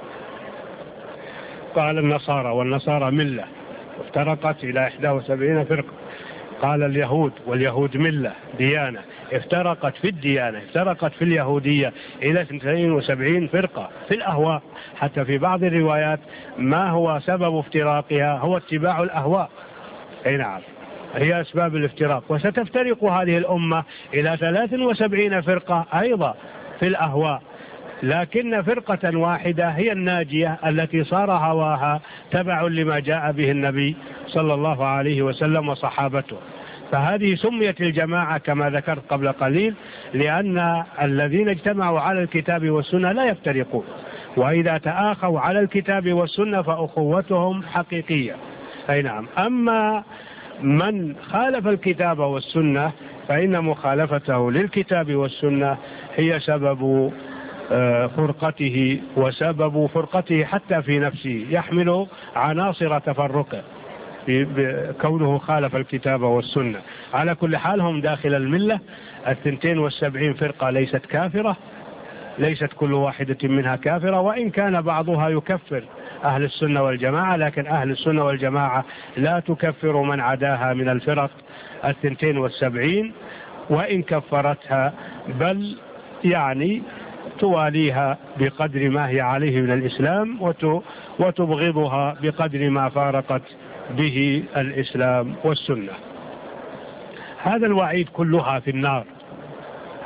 قال النصارى، والنصارى ملة افترقت إلى 71 فرقة. قال اليهود، واليهود ملة ديانة افترقت في الديانة، افترقت في اليهودية إلى 72 فرقة في الأهواء. حتى في بعض الروايات ما هو سبب افتراقها هو اتباع الأهواء. أي نعم، هي أسباب الافتراق. وستفترق هذه الأمة إلى 73 فرقة أيضا في الأهواء، لكن فرقة واحدة هي الناجية التي صار هواها تبع لما جاء به النبي صلى الله عليه وسلم وصحابته. فهذه سميت الجماعة كما ذكرت قبل قليل، لأن الذين اجتمعوا على الكتاب والسنة لا يفترقون، وإذا تآخوا على الكتاب والسنة فأخوتهم حقيقية. أي نعم. أما من خالف الكتاب والسنة فإن مخالفته للكتاب والسنة هي سبب فرقته، وسبب فرقته حتى في نفسه، يحمل عناصر تفرقه كونه خالف الكتاب والسنة. على كل حال هم داخل الملة. 72 فرقة ليست كافرة، ليست كل واحدة منها كافرة، وإن كان بعضها يكفر أهل السنة والجماعة، لكن أهل السنة والجماعة لا تكفر من عداها من الفرق 72 وإن كفرتها، بل يعني تواليها بقدر ما هي عليه من الإسلام، وتبغضها بقدر ما فارقت به الإسلام والسنة. هذا الوعيد كلها في النار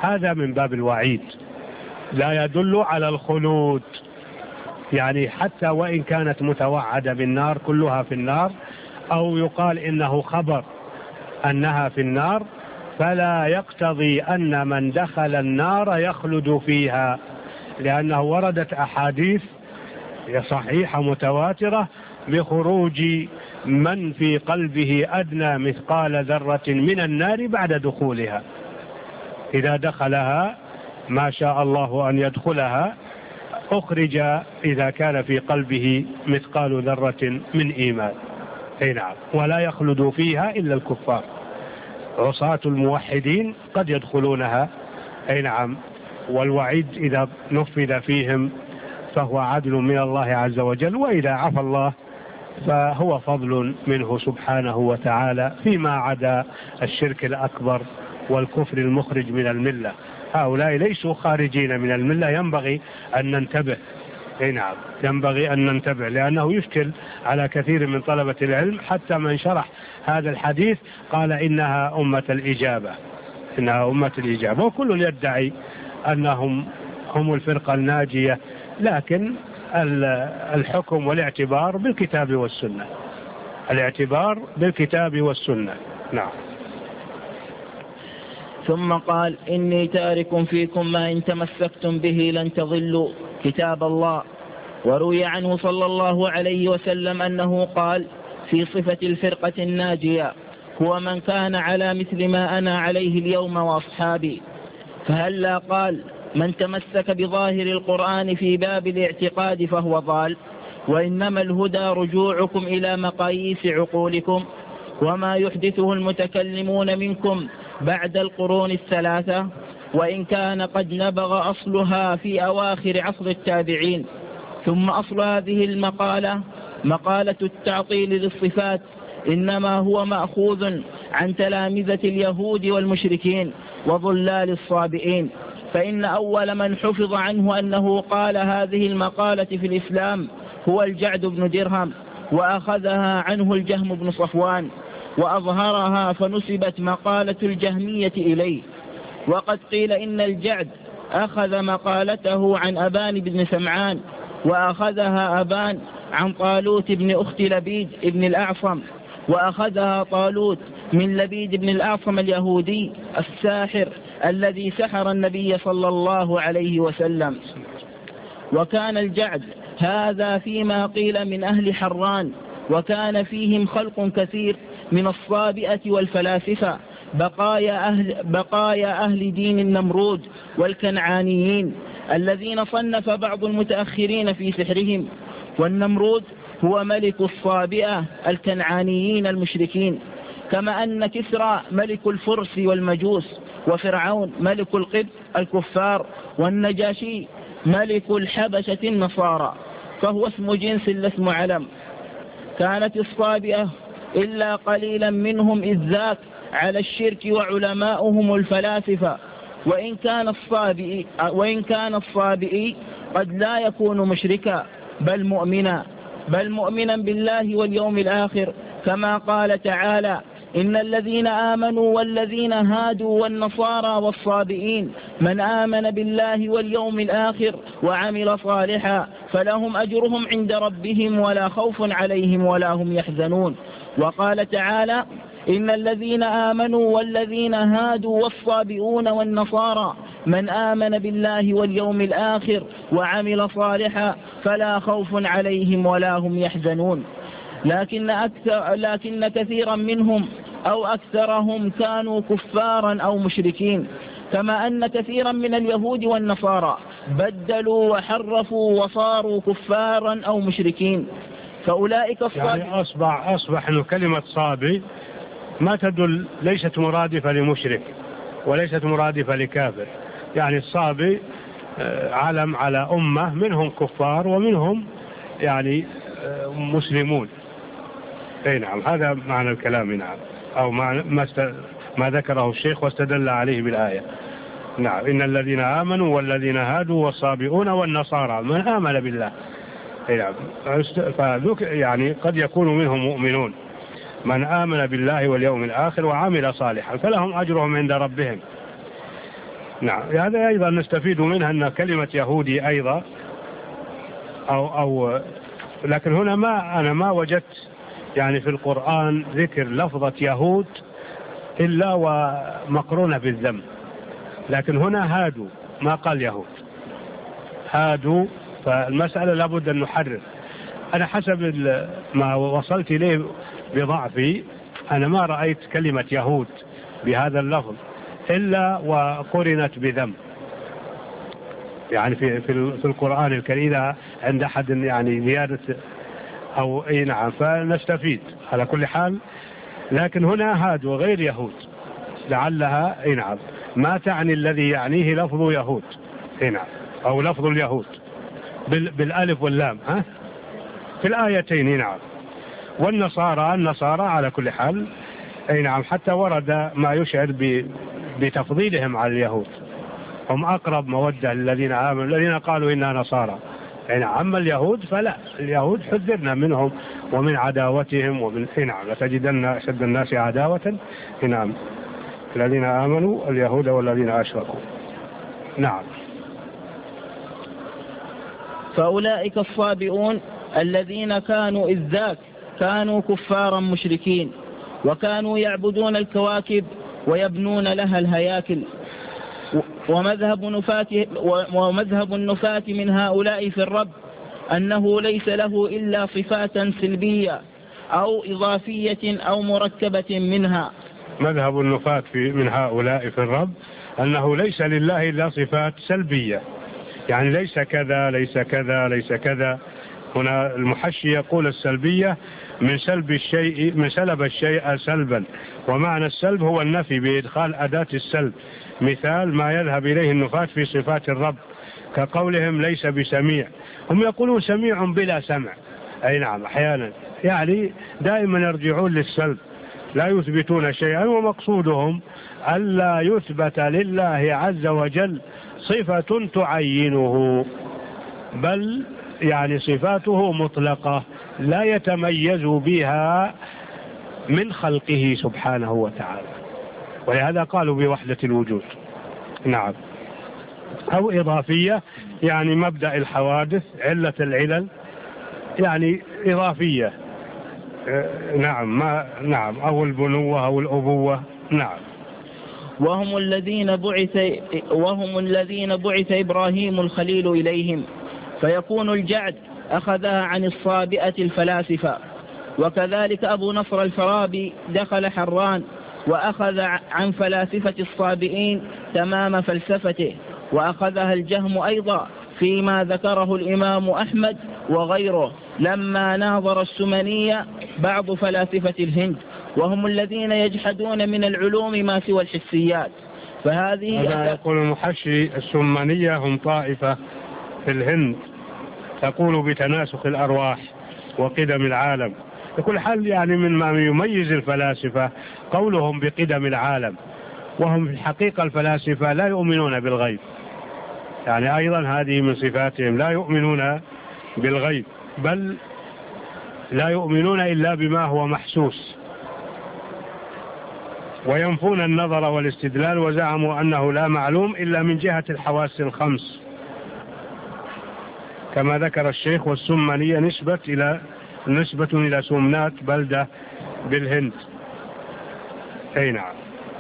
هذا من باب الوعيد، لا يدل على الخلود. يعني حتى وإن كانت متوعدة بالنار كلها في النار، أو يقال إنه خبر أنها في النار، فلا يقتضي أن من دخل النار يخلد فيها، لأنه وردت أحاديث صحيحة متواترة بخروج من في قلبه أدنى مثقال ذرة من النار بعد دخولها. إذا دخلها ما شاء الله أن يدخلها أخرج إذا كان في قلبه مثقال ذرة من إيمان. نعم. ولا يخلد فيها إلا الكفار. عصاة الموحدين قد يدخلونها. نعم. والوعيد إذا نفذ فيهم فهو عدل من الله عز وجل، وإذا عفى الله فهو فضل منه سبحانه وتعالى فيما عدا الشرك الأكبر والكفر المخرج من الملة. هؤلاء ليسوا خارجين من الملة، ينبغي أن ننتبه. نعم. ينبغي أن ننتبه، لأنه يشكل على كثير من طلبة العلم، حتى من شرح هذا الحديث قال إنها أمة الإجابة، إنها أمة الإجابة، وكل يدعي أنهم هم الفرقة الناجية، لكن الحكم والاعتبار بالكتاب والسنة، الاعتبار بالكتاب والسنة. نعم. ثم قال: إني تارك فيكم ما إن تمسكتم به لن تضلوا كتاب الله. وروي عنه صلى الله عليه وسلم أنه قال في صفة الفرقة الناجية: هو من كان على مثل ما أنا عليه اليوم وأصحابي. فهلا قال: من تمسك بظاهر القرآن في باب الاعتقاد فهو ضال، وإنما الهدى رجوعكم إلى مقاييس عقولكم وما يحدثه المتكلمون منكم بعد القرون الثلاثة، وإن كان قد نبغ أصلها في أواخر عصر التابعين. ثم أصل هذه المقالة مقالة التعطيل للصفات إنما هو مأخوذ عن تلامذة اليهود والمشركين وضلال الصابئين. فإن أول من حفظ عنه أنه قال هذه المقالة في الإسلام هو الجعد بن درهم، وأخذها عنه الجهم بن صفوان وأظهرها، فنسبت مقالة الجهمية إليه. وقد قيل إن الجعد أخذ مقالته عن أبان بن سمعان، وأخذها أبان عن طالوت بن أخت لبيد بن الأعصم، وأخذها طالوت من لبيد بن الأعصم اليهودي الساحر الذي سحر النبي صلى الله عليه وسلم. وكان الجعد هذا فيما قيل من أهل حران، وكان فيهم كثير من الصابئة والفلاسفة، بقايا أهل دين النمرود والكنعانيين الذين صنف بعض المتأخرين في سحرهم. والنمرود هو ملك الصابئة الكنعانيين المشركين، كما أن كسرى ملك الفرس والمجوس، وفرعون ملك القبط الكفار، والنجاشي ملك الحبشة النصارى، فهو اسم جنس لا اسم علم. كانت الصابئة إلا قليلا منهم إذ ذاك على الشرك وعلماؤهم الفلاسفة. وإن كان الصابئي قد لا يكون مشركا بل مؤمنا بالله واليوم الآخر، كما قال تعالى: إن الذين آمنوا والذين هادوا والنصارى والصابئين من آمن بالله واليوم الآخر وعمل صالحا فلهم أجرهم عند ربهم ولا خوف عليهم ولا هم يحزنون. وقال تعالى: إن الذين آمنوا والذين هادوا والصابئون والنصارى من آمن بالله واليوم الآخر وعمل صالحا فلا خوف عليهم ولا هم يحزنون. لكن كثيرا منهم أو أكثرهم كانوا كفارا أو مشركين، كما أن كثيرا من اليهود والنصارى بدلوا وحرفوا وصاروا كفارا أو مشركين. فأولئك يعني أصبح أن كلمة صابي ما تدل، ليست مرادفة لمشرك وليست مرادفة لكافر. يعني الصابي علم على أمة منهم كفار ومنهم يعني مسلمون. أي نعم، هذا معنى الكلام. نعم، أو ما ذكره الشيخ واستدل عليه بالآية. نعم، إن الذين آمنوا والذين هادوا والصابئون والنصارى من آمن بالله. أي نعم، يعني قد يكون منهم مؤمنون، من آمن بالله واليوم الآخر وعمل صالحا فلهم أجرهم عند ربهم. نعم. هذا أيضا نستفيد منها أن كلمة يهودي أيضا أو لكن هنا أنا ما وجدت يعني في القرآن ذكر لفظة يهود إلا ومقرونة بالذم، لكن هنا هادوا ما قال يهود، هادوا. فالمسألة لابد أن نحرر. أنا حسب ما وصلت إليه بضعفي أنا ما رأيت كلمة يهود بهذا اللفظ إلا وقرنت بذم، يعني في القرآن الكريم عند أحد يعني زيادة أو أي نعم، فنستفيد على كل حال. لكن هنا هاد وغير يهود لعلها أي نعم ما تعني الذي يعنيه لفظ يهود أي نعم أو لفظ اليهود بالألف واللام في الآيتين نعم. والنصارى على كل حال أي نعم، حتى ورد ما يشعر بتفضيلهم على اليهود، هم أقرب مودة للذين آمنوا الذين قالوا إننا نصارى. يعني أما اليهود فلا، اليهود حذرنا منهم ومن عداوتهم ومن نعم لتجدن أشد الناس عداوة نعم الذين آمنوا اليهود والذين أشركوا. نعم. فأولئك الصابئون الذين كانوا إذ ذاك كانوا كفارا مشركين، وكانوا يعبدون الكواكب ويبنون لها الهياكل. ومذهب النفاة من هؤلاء في الرب أنه ليس له إلا صفات سلبية أو إضافية أو مركبة منها. مذهب النفاة من هؤلاء في الرب أنه ليس لله إلا صفات سلبية، يعني ليس كذا ليس كذا ليس كذا. هنا المحشي يقول السلبية من سلب الشيء سلبا، ومعنى السلب هو النفي بإدخال أداة السلب. مثال ما يذهب إليه النفاة في صفات الرب كقولهم ليس بسميع، هم يقولون سميع بلا سمع. أي نعم أحيانا يعني دائما يرجعون للسلب، لا يثبتون شيئا، ومقصودهم ألا يثبت لله عز وجل صفة تعينه، بل يعني صفاته مطلقة لا يتميز بها من خلقه سبحانه وتعالى، ولهذا قالوا بوحدة الوجود. نعم. أو إضافية يعني مبدأ الحوادث علة العلل يعني إضافية نعم أو البنوة أو الأبوة. نعم. وهم الذين بعث إبراهيم الخليل إليهم، فيكون الجعد أخذها عن الصابئة الفلاسفة. وكذلك أبو نصر الفارابي دخل حران وأخذ عن فلاسفة الصابئين تمام فلسفته، وأخذها الجهم أيضا فيما ذكره الإمام أحمد وغيره لما ناظر السمنية بعض فلاسفة الهند، وهم الذين يجحدون من العلوم ما سوى الحسيات. فهذه يقول المحشي السمنية هم طائفة في الهند تقول بتناسخ الأرواح وقدم العالم. بكل حال يعني من ما يميز الفلاسفة قولهم بقدم العالم، وهم في الحقيقة الفلاسفة لا يؤمنون بالغيب، يعني أيضا هذه من صفاتهم لا يؤمنون بالغيب، بل لا يؤمنون إلا بما هو محسوس، وينفون النظر والاستدلال، وزعموا أنه لا معلوم إلا من جهة الحواس الخمس كما ذكر الشيخ. والسمنية نسبة إلى سمنات بلدة بالهند. أي نعم.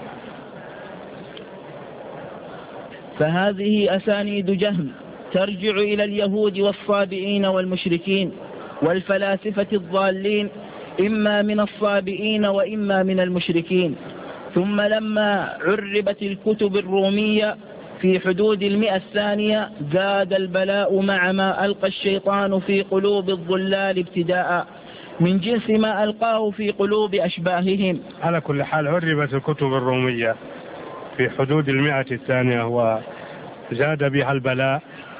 فهذه أسانيد جهم ترجع إلى اليهود والصابئين والمشركين والفلاسفة الضالين، إما من الصابئين وإما من المشركين. ثم لما عربت الكتب الرومية في حدود 100 الثانية زاد البلاء مع ما ألقى الشيطان في قلوب الضلال ابتداء من جنس ما ألقاه في قلوب أشباههم. على كل حال عربت الكتب الرومية في حدود 100 الثانية وزاد بها البلاء.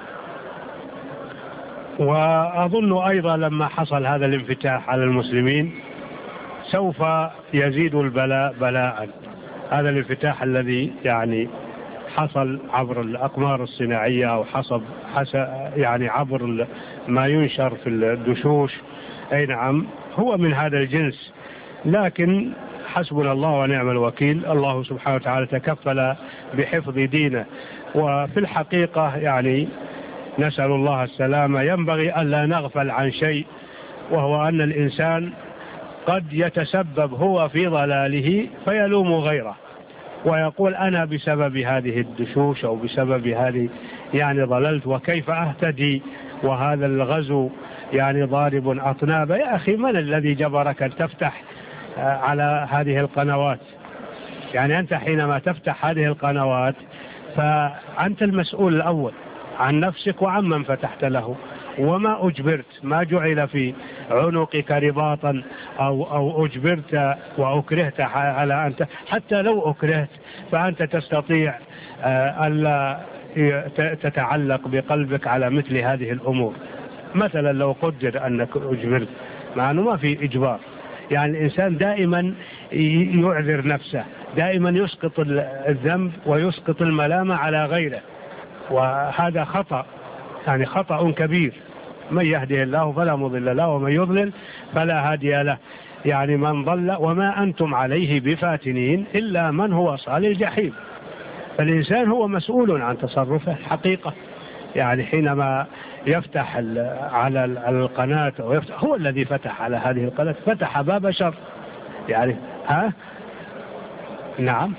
وأظن أيضا لما حصل هذا الانفتاح على المسلمين سوف يزيد البلاء بلاء. هذا الانفتاح الذي يعني حصل عبر الأقمار الصناعية أو يعني عبر ما ينشر في الدشوش. أي نعم هو من هذا الجنس، لكن حسبنا الله ونعم الوكيل. الله سبحانه وتعالى تكفل بحفظ دينه. وفي الحقيقة يعني نسأل الله السلامة، ينبغي ألا نغفل عن شيء، وهو أن الإنسان قد يتسبب هو في ضلاله فيلوم غيره ويقول أنا بسبب هذه الدشوش أو بسبب هذه يعني ضللت وكيف أهتدي، وهذا الغزو يعني ضارب أطناب. يا أخي من الذي جبرك أن تفتح على هذه القنوات؟ يعني أنت حينما تفتح هذه القنوات فأنت المسؤول الأول عن نفسك وعن من فتحت له، وما أجبرت، ما جعل في عنقك رباطا أو أجبرت وأكرهت على أنت، حتى لو أكرهت فأنت تستطيع ألا تتعلق بقلبك على مثل هذه الأمور. مثلا لو قدر أنك أجبرت، مع أنه ما في إجبار، يعني الإنسان دائما يعذر نفسه، دائما يسقط الذنب ويسقط الملامة على غيره، وهذا خطأ، يعني خطأ كبير. من يهده الله فلا مضل له ومن يضلل فلا هادي له. يعني من ضل وما أنتم عليه بفاتنين إلا من هو صال الجحيم. فالإنسان هو مسؤول عن تصرفه حقيقة. يعني حينما يفتح على القناة هو الذي فتح على هذه القناة، فتح باب شر. يعني نعم،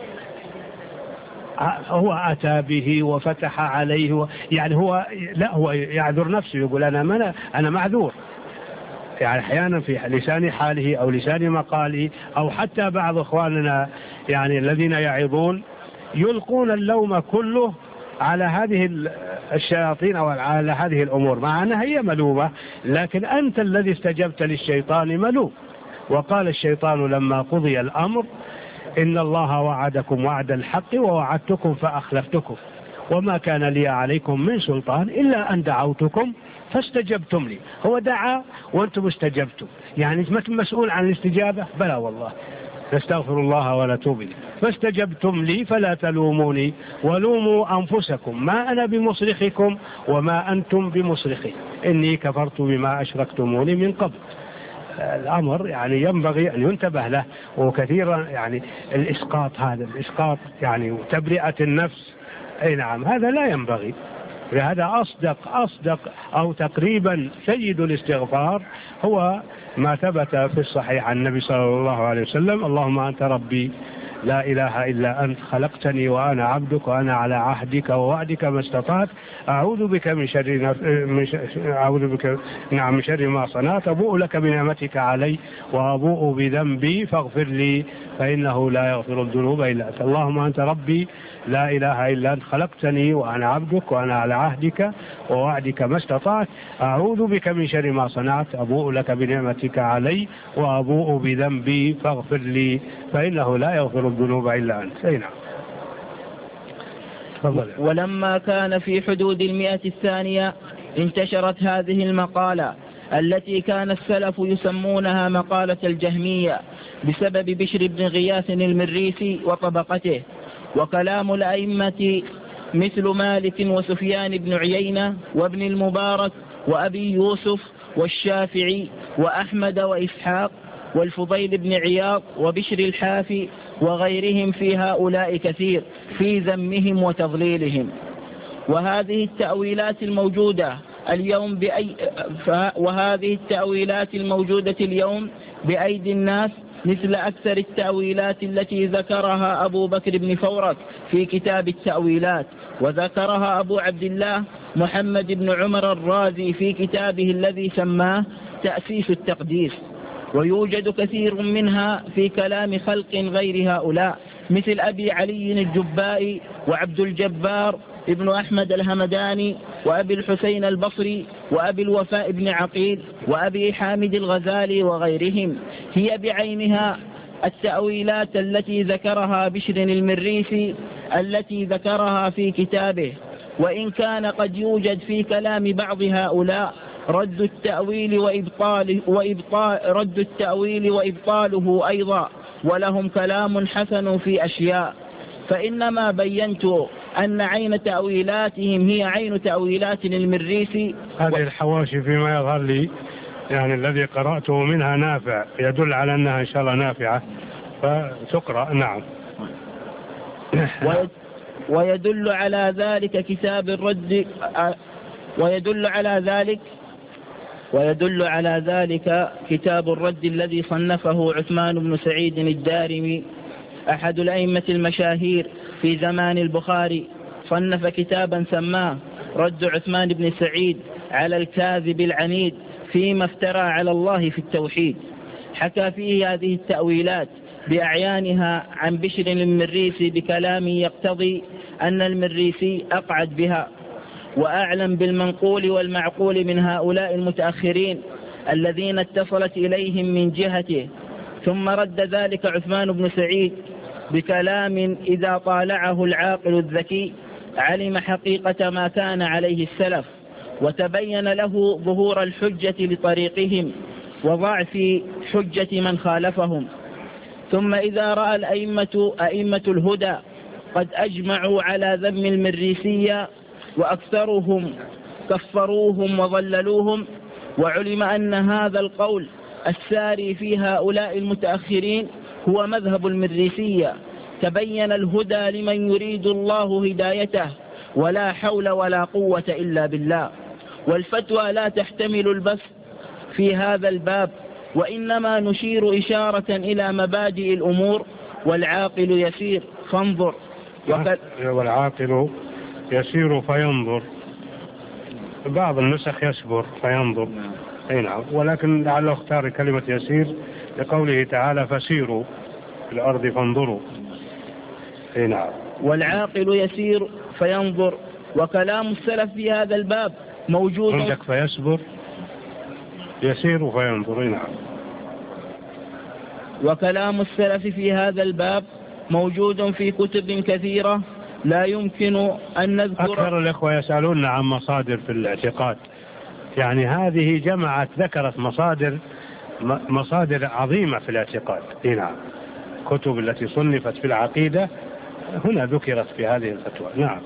هو أتى به وفتح عليه يعني هو لا، هو يعذر نفسه، يقول أنا معذور. يعني أحيانا في لسان حاله أو لسان مقاله، أو حتى بعض إخواننا يعني الذين يعظون يلقون اللوم كله على هذه الشياطين أو على هذه الأمور، مع أنها هي ملومة، لكن أنت الذي استجبت للشيطان ملوم. وقال الشيطان لما قضي الأمر إن الله وعدكم وعد الحق ووعدتكم فأخلفتكم وما كان لي عليكم من سلطان إلا أن دعوتكم فاستجبتم لي. هو دعا وأنتم استجبتم، يعني ما أنتم مسؤول عن الاستجابة؟ بلى والله، نستغفر الله ونتوب إليه. فاستجبتم لي فلا تلوموني ولوموا أنفسكم ما أنا بمصرخكم وما أنتم بمصرخي إني كفرت بما أشركتموني من قبل. الأمر يعني ينبغي أن ينتبه له. وكثيرا يعني هذا الإسقاط يعني وتبرئة النفس، أي نعم، هذا لا ينبغي. هذا أصدق أو تقريبا سيد الاستغفار هو ما ثبت في الصحيح عن النبي صلى الله عليه وسلم: اللهم أنت ربي لا إله إلا أنت خلقتني وأنا عبدك وأنا على عهدك ووعدك ما استطعت أعوذ بك من شر ما صنعت أبوء لك بنعمتك علي وأبوء بذنبي فاغفر لي فإنه لا يغفر الذنوب إلا أنت. اللهم أنت ربي لا إله إلا أنت خلقتني وأنا عبدك وأنا على عهدك ووعدك ما استطعت أعوذ بك من شر ما صنعت أبوء لك بنعمتك علي وأبوء بذنبي فاغفر لي فإنه لا يغفر الذنوب إلا أنت. أي نعم. ولما كان في حدود 100 الثانية انتشرت هذه المقالة التي كان السلف يسمونها مقالة الجهمية بسبب بشر بن غياث المريسي وطبقته، وكلام الأئمة مثل مالك وسفيان بن عيينة وابن المبارك وأبي يوسف والشافعي وأحمد وإسحاق والفضيل بن عياض وبشر الحافي وغيرهم في هؤلاء كثير في ذمهم وتضليلهم. وهذه التأويلات الموجودة اليوم بأيدي الناس مثل أكثر التأويلات التي ذكرها أبو بكر بن فورك في كتاب التأويلات، وذكرها أبو عبد الله محمد بن عمر الرازي في كتابه الذي سماه تأسيس التقديس. ويوجد كثير منها في كلام خلق غير هؤلاء مثل أبي علي الجبائي وعبد الجبار ابن أحمد الهمداني وأبي الحسين البصري وأبي الوفاء بن عقيل وأبي حامد الغزالي وغيرهم. هي بعينها التأويلات التي ذكرها بشر المريسي التي ذكرها في كتابه، وإن كان قد يوجد في كلام بعض هؤلاء رد التأويل وإبطاله أيضا، ولهم كلام حسن في أشياء. فإنما بينت أن عين تأويلاتهم هي عين تأويلات المريسي. هذه الحواشي فيما يظهر لي يعني الذي قرأته منها نافع، يدل على أنها إن شاء الله نافعة، فتقرأ. نعم. ويدل على ذلك كتاب الرد ويدل على ذلك كتاب الرد الذي صنفه عثمان بن سعيد الدارمي أحد الأئمة المشاهير في زمان البخاري. صنف كتابا سماه رد عثمان بن سعيد على الكاذب العنيد فيما افترى على الله في التوحيد. حكى فيه هذه التأويلات بأعيانها عن بشر المريسي بكلام يقتضي أن المريسي أقعد بها وأعلم بالمنقول والمعقول من هؤلاء المتأخرين الذين اتصلت إليهم من جهته. ثم رد ذلك عثمان بن سعيد بكلام إذا طالعه العاقل الذكي علم حقيقة ما كان عليه السلف وتبين له ظهور الحجة لطريقهم وضعف حجة من خالفهم. ثم إذا رأى أئمة الهدى قد أجمعوا على ذم المريسية وأكثرهم كفروهم وضللوهم وعلم أن هذا القول الساري في هؤلاء المتأخرين هو مذهب المريسية تبين الهدى لمن يريد الله هدايته ولا حول ولا قوة إلا بالله. والفتوى لا تحتمل البث في هذا الباب وإنما نشير إشارة إلى مبادئ الأمور. والعاقل يسير فانظر والعاقل يسير فينظر. بعض النسخ يسبر فينظر. أي نعم. ولكن لعله اختار كلمة يسير لقوله تعالى فسيروا في الأرض فانظروا. أي نعم. والعاقل يسير فينظر. وكلام السلف في هذا الباب موجود. عندك فيسبر يسير فينظر. نعم. وكلام السلف في هذا الباب موجود في كتب كثيرة لا يمكن أن نذكر. أكثر الإخوة يسألون عن مصادر في الاعتقاد. يعني هذه جمعت ذكرت مصادر عظيمة في الاعتقاد. نعم. كتب التي صنفت في العقيدة هنا ذكرت في هذه الفتوى. نعم.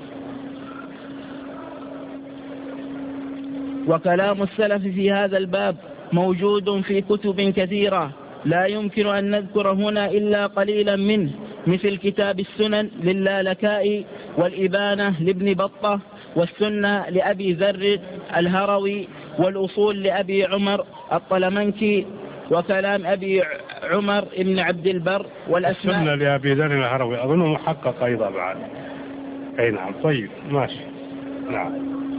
وكلام السلف في هذا الباب موجود في كتب كثيرة لا يمكن أن نذكر هنا إلا قليلا منه، مثل كتاب السنن للالكائي والإبانة لابن بطة والسنة لأبي ذر الهروي والأصول لأبي عمر الطلمنكي وكلام أبي عمر ابن عبد البر والأسماء. السنة لأبي ذر الهروي أظنه محقق أيضا بعد. أي نعم. طيب ماشي. نعم.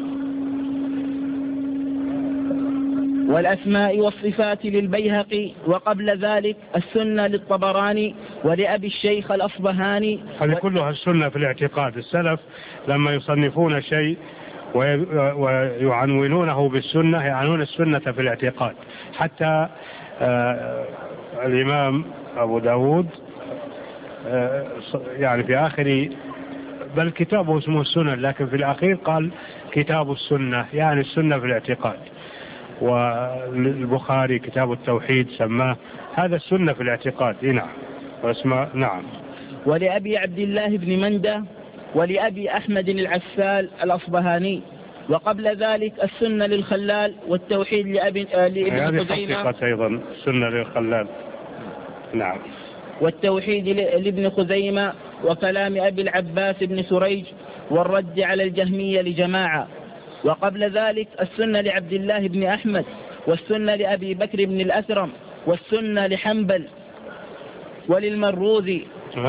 والأسماء والصفات للبيهقي وقبل ذلك السنة للطبراني ولأبي الشيخ الأصبهاني. هذه كلها السنة في الاعتقاد. السلف لما يصنفون شيء ويعنونونه بالسنة يعنون السنة في الاعتقاد. حتى الإمام أبو داود يعني في آخر بل كتابه اسمه السنن لكن في الأخير قال كتاب السنة يعني السنة في الاعتقاد. والبخاري كتاب التوحيد سماه هذا السنة في الاعتقاد. نعم. واسماء. نعم. ولأبي عبد الله بن مندة ولأبي أحمد العسال الأصبهاني. وقبل ذلك السنة للخلال والتوحيد لابن خزيمة. أيضا السنة للخلال. نعم. والتوحيد لابن خزيمة وكلام أبي العباس بن سريج والرد على الجهمية لجماعة. وقبل ذلك السنة لعبد الله بن أحمد والسنة لأبي بكر بن الأثرم والسنة لحنبل وللمروذي.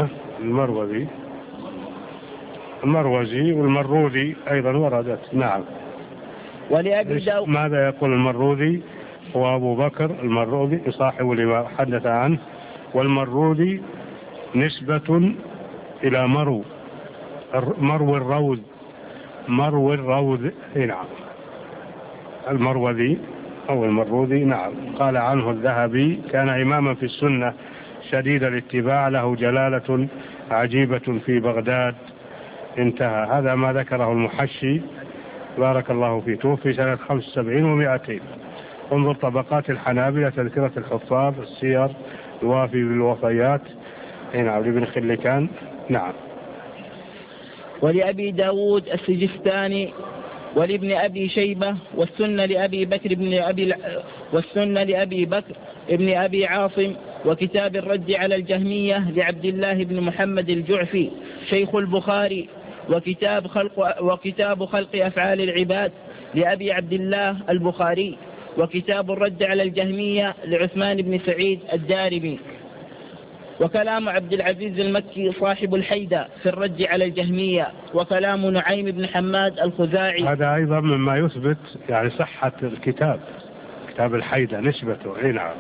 المروزي والمروذي أيضا وردت. نعم. ولأبي داود. ماذا يقول المروذي؟ هو أبو بكر المروذي صاحب لما حدث عنه. والمروذي نسبة إلى مرو الروذ. نعم. المروذي أو المروذي. نعم. قال عنه الذهبي كان إماما في السنة شديد الاتباع له جلالة عجيبة في بغداد. انتهى. هذا ما ذكره المحشي بارك الله فيه. توفي سنة 75 و200. انظر طبقات الحنابلة تذكرة الحفاظ السير الوافي بالوفيات. نعم. لابن خلكان. نعم. ولأبي داود السجستاني ولابن أبي شيبة والسنة لأبي بكر ابن أبي عاصم وكتاب الرد على الجهمية لعبد الله بن محمد الجعفي شيخ البخاري، وكتاب خلق أفعال العباد لأبي عبد الله البخاري، وكتاب الرد على الجهمية لعثمان بن سعيد الدارمي، وكلام عبد العزيز المكي صاحب الحيدة في الرد على الجهمية، وكلام نعيم بن حماد الخزاعي. هذا أيضا مما يثبت يعني صحة الكتاب، كتاب الحيدة نسبته. نعم.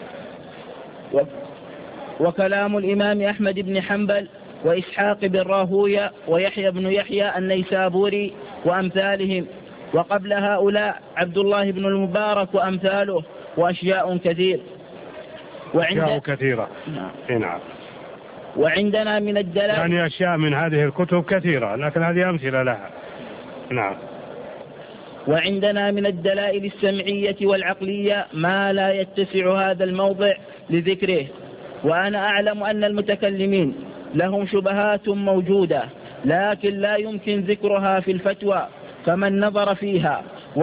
وكلام الإمام أحمد بن حنبل وإسحاق بن راهوية ويحيى بن يحيى النيسابوري وأمثالهم، وقبل هؤلاء عبد الله بن المبارك وأمثاله، وأشياء كثير. أشياء كثيرة. نعم. وعندنا من الدلائل يعني أشياء من هذه الكتب كثيرة، لكن هذه أمثلة لها. نعم. وعندنا من الدلائل السمعية والعقلية ما لا يتسع هذا الموضع لذكره، وأنا أعلم أن المتكلمين لهم شبهات موجودة لكن لا يمكن ذكرها في الفتوى، فمن نظر فيها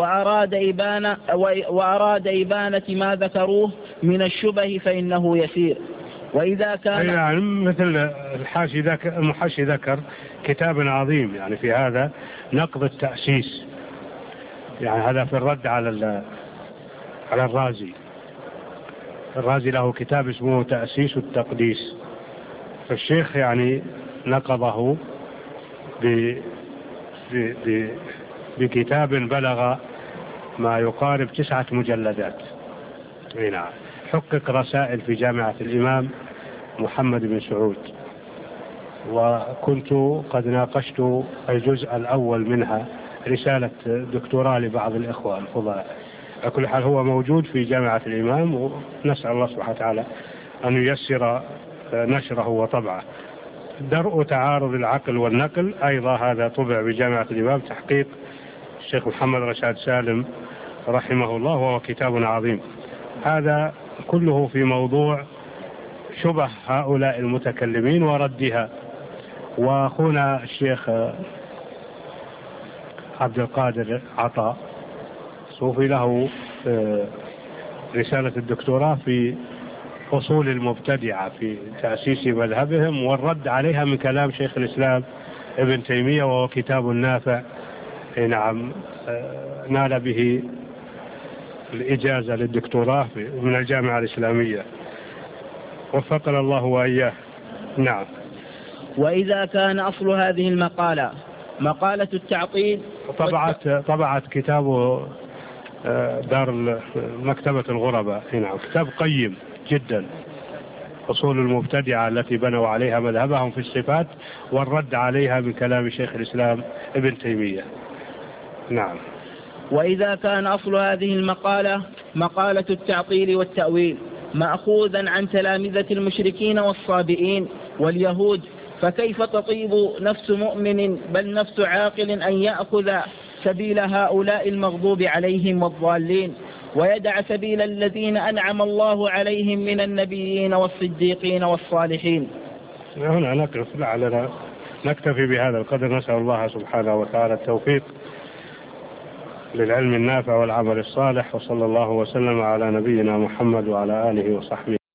وأراد إبانة ما ذكروه من الشبه فإنه يسير. وإذا كان يعني مثل المحشي ذكر كتاب عظيم يعني في هذا نقض التأسيس، يعني هذا في الرد على الرازي. الرازي له كتاب اسمه تأسيس التقديس، فالشيخ يعني نقضه بكتاب بلغ ما يقارب 9 مجلدات. نعم. حقق رسائل في جامعة الإمام محمد بن سعود، وكنت قد ناقشت الجزء الأول منها، رسالة دكتوراه لبعض الإخوة الفضلاء. على كل حال هو موجود في جامعة الإمام، ونسأل الله سبحانه وتعالى أن ييسر نشره وطبعه. درء تعارض العقل والنقل أيضا هذا طبع بجامعة الإمام، تحقيق الشيخ محمد رشاد سالم رحمه الله، وهو كتاب عظيم. هذا كله في موضوع شبه هؤلاء المتكلمين وردها. وأخونا الشيخ عبد القادر عطاء صوفي له رسالة الدكتوراه في أصول المبتدعة في تأسيس مذهبهم والرد عليها من كلام شيخ الإسلام ابن تيمية، وهو كتاب نافع. نعم. نال به الإجازة للدكتوراه من الجامعة الإسلامية، وفقنا الله وإياه. نعم. وإذا كان أصل هذه المقالة مقالة التعطيل، طبعت كتابه دار مكتبة الغرباء. نعم. كتاب قيم جدا، أصول المبتدعة التي بنوا عليها مذهبهم في الصفات والرد عليها من كلام شيخ الإسلام ابن تيمية. نعم. وإذا كان أصل هذه المقالة مقالة التعطيل والتأويل مأخوذا عن تلامذة المشركين والصابئين واليهود، فكيف تطيب نفس مؤمن بل نفس عاقل أن يأخذ سبيل هؤلاء المغضوب عليهم والضالين ويدع سبيل الذين أنعم الله عليهم من النبيين والصديقين والصالحين؟ هنا نقف، لعلنا نكتفي بهذا القدر. نسأل الله سبحانه وتعالى التوفيق للعلم النافع والعمل الصالح، وصلى الله وسلم على نبينا محمد وعلى آله وصحبه.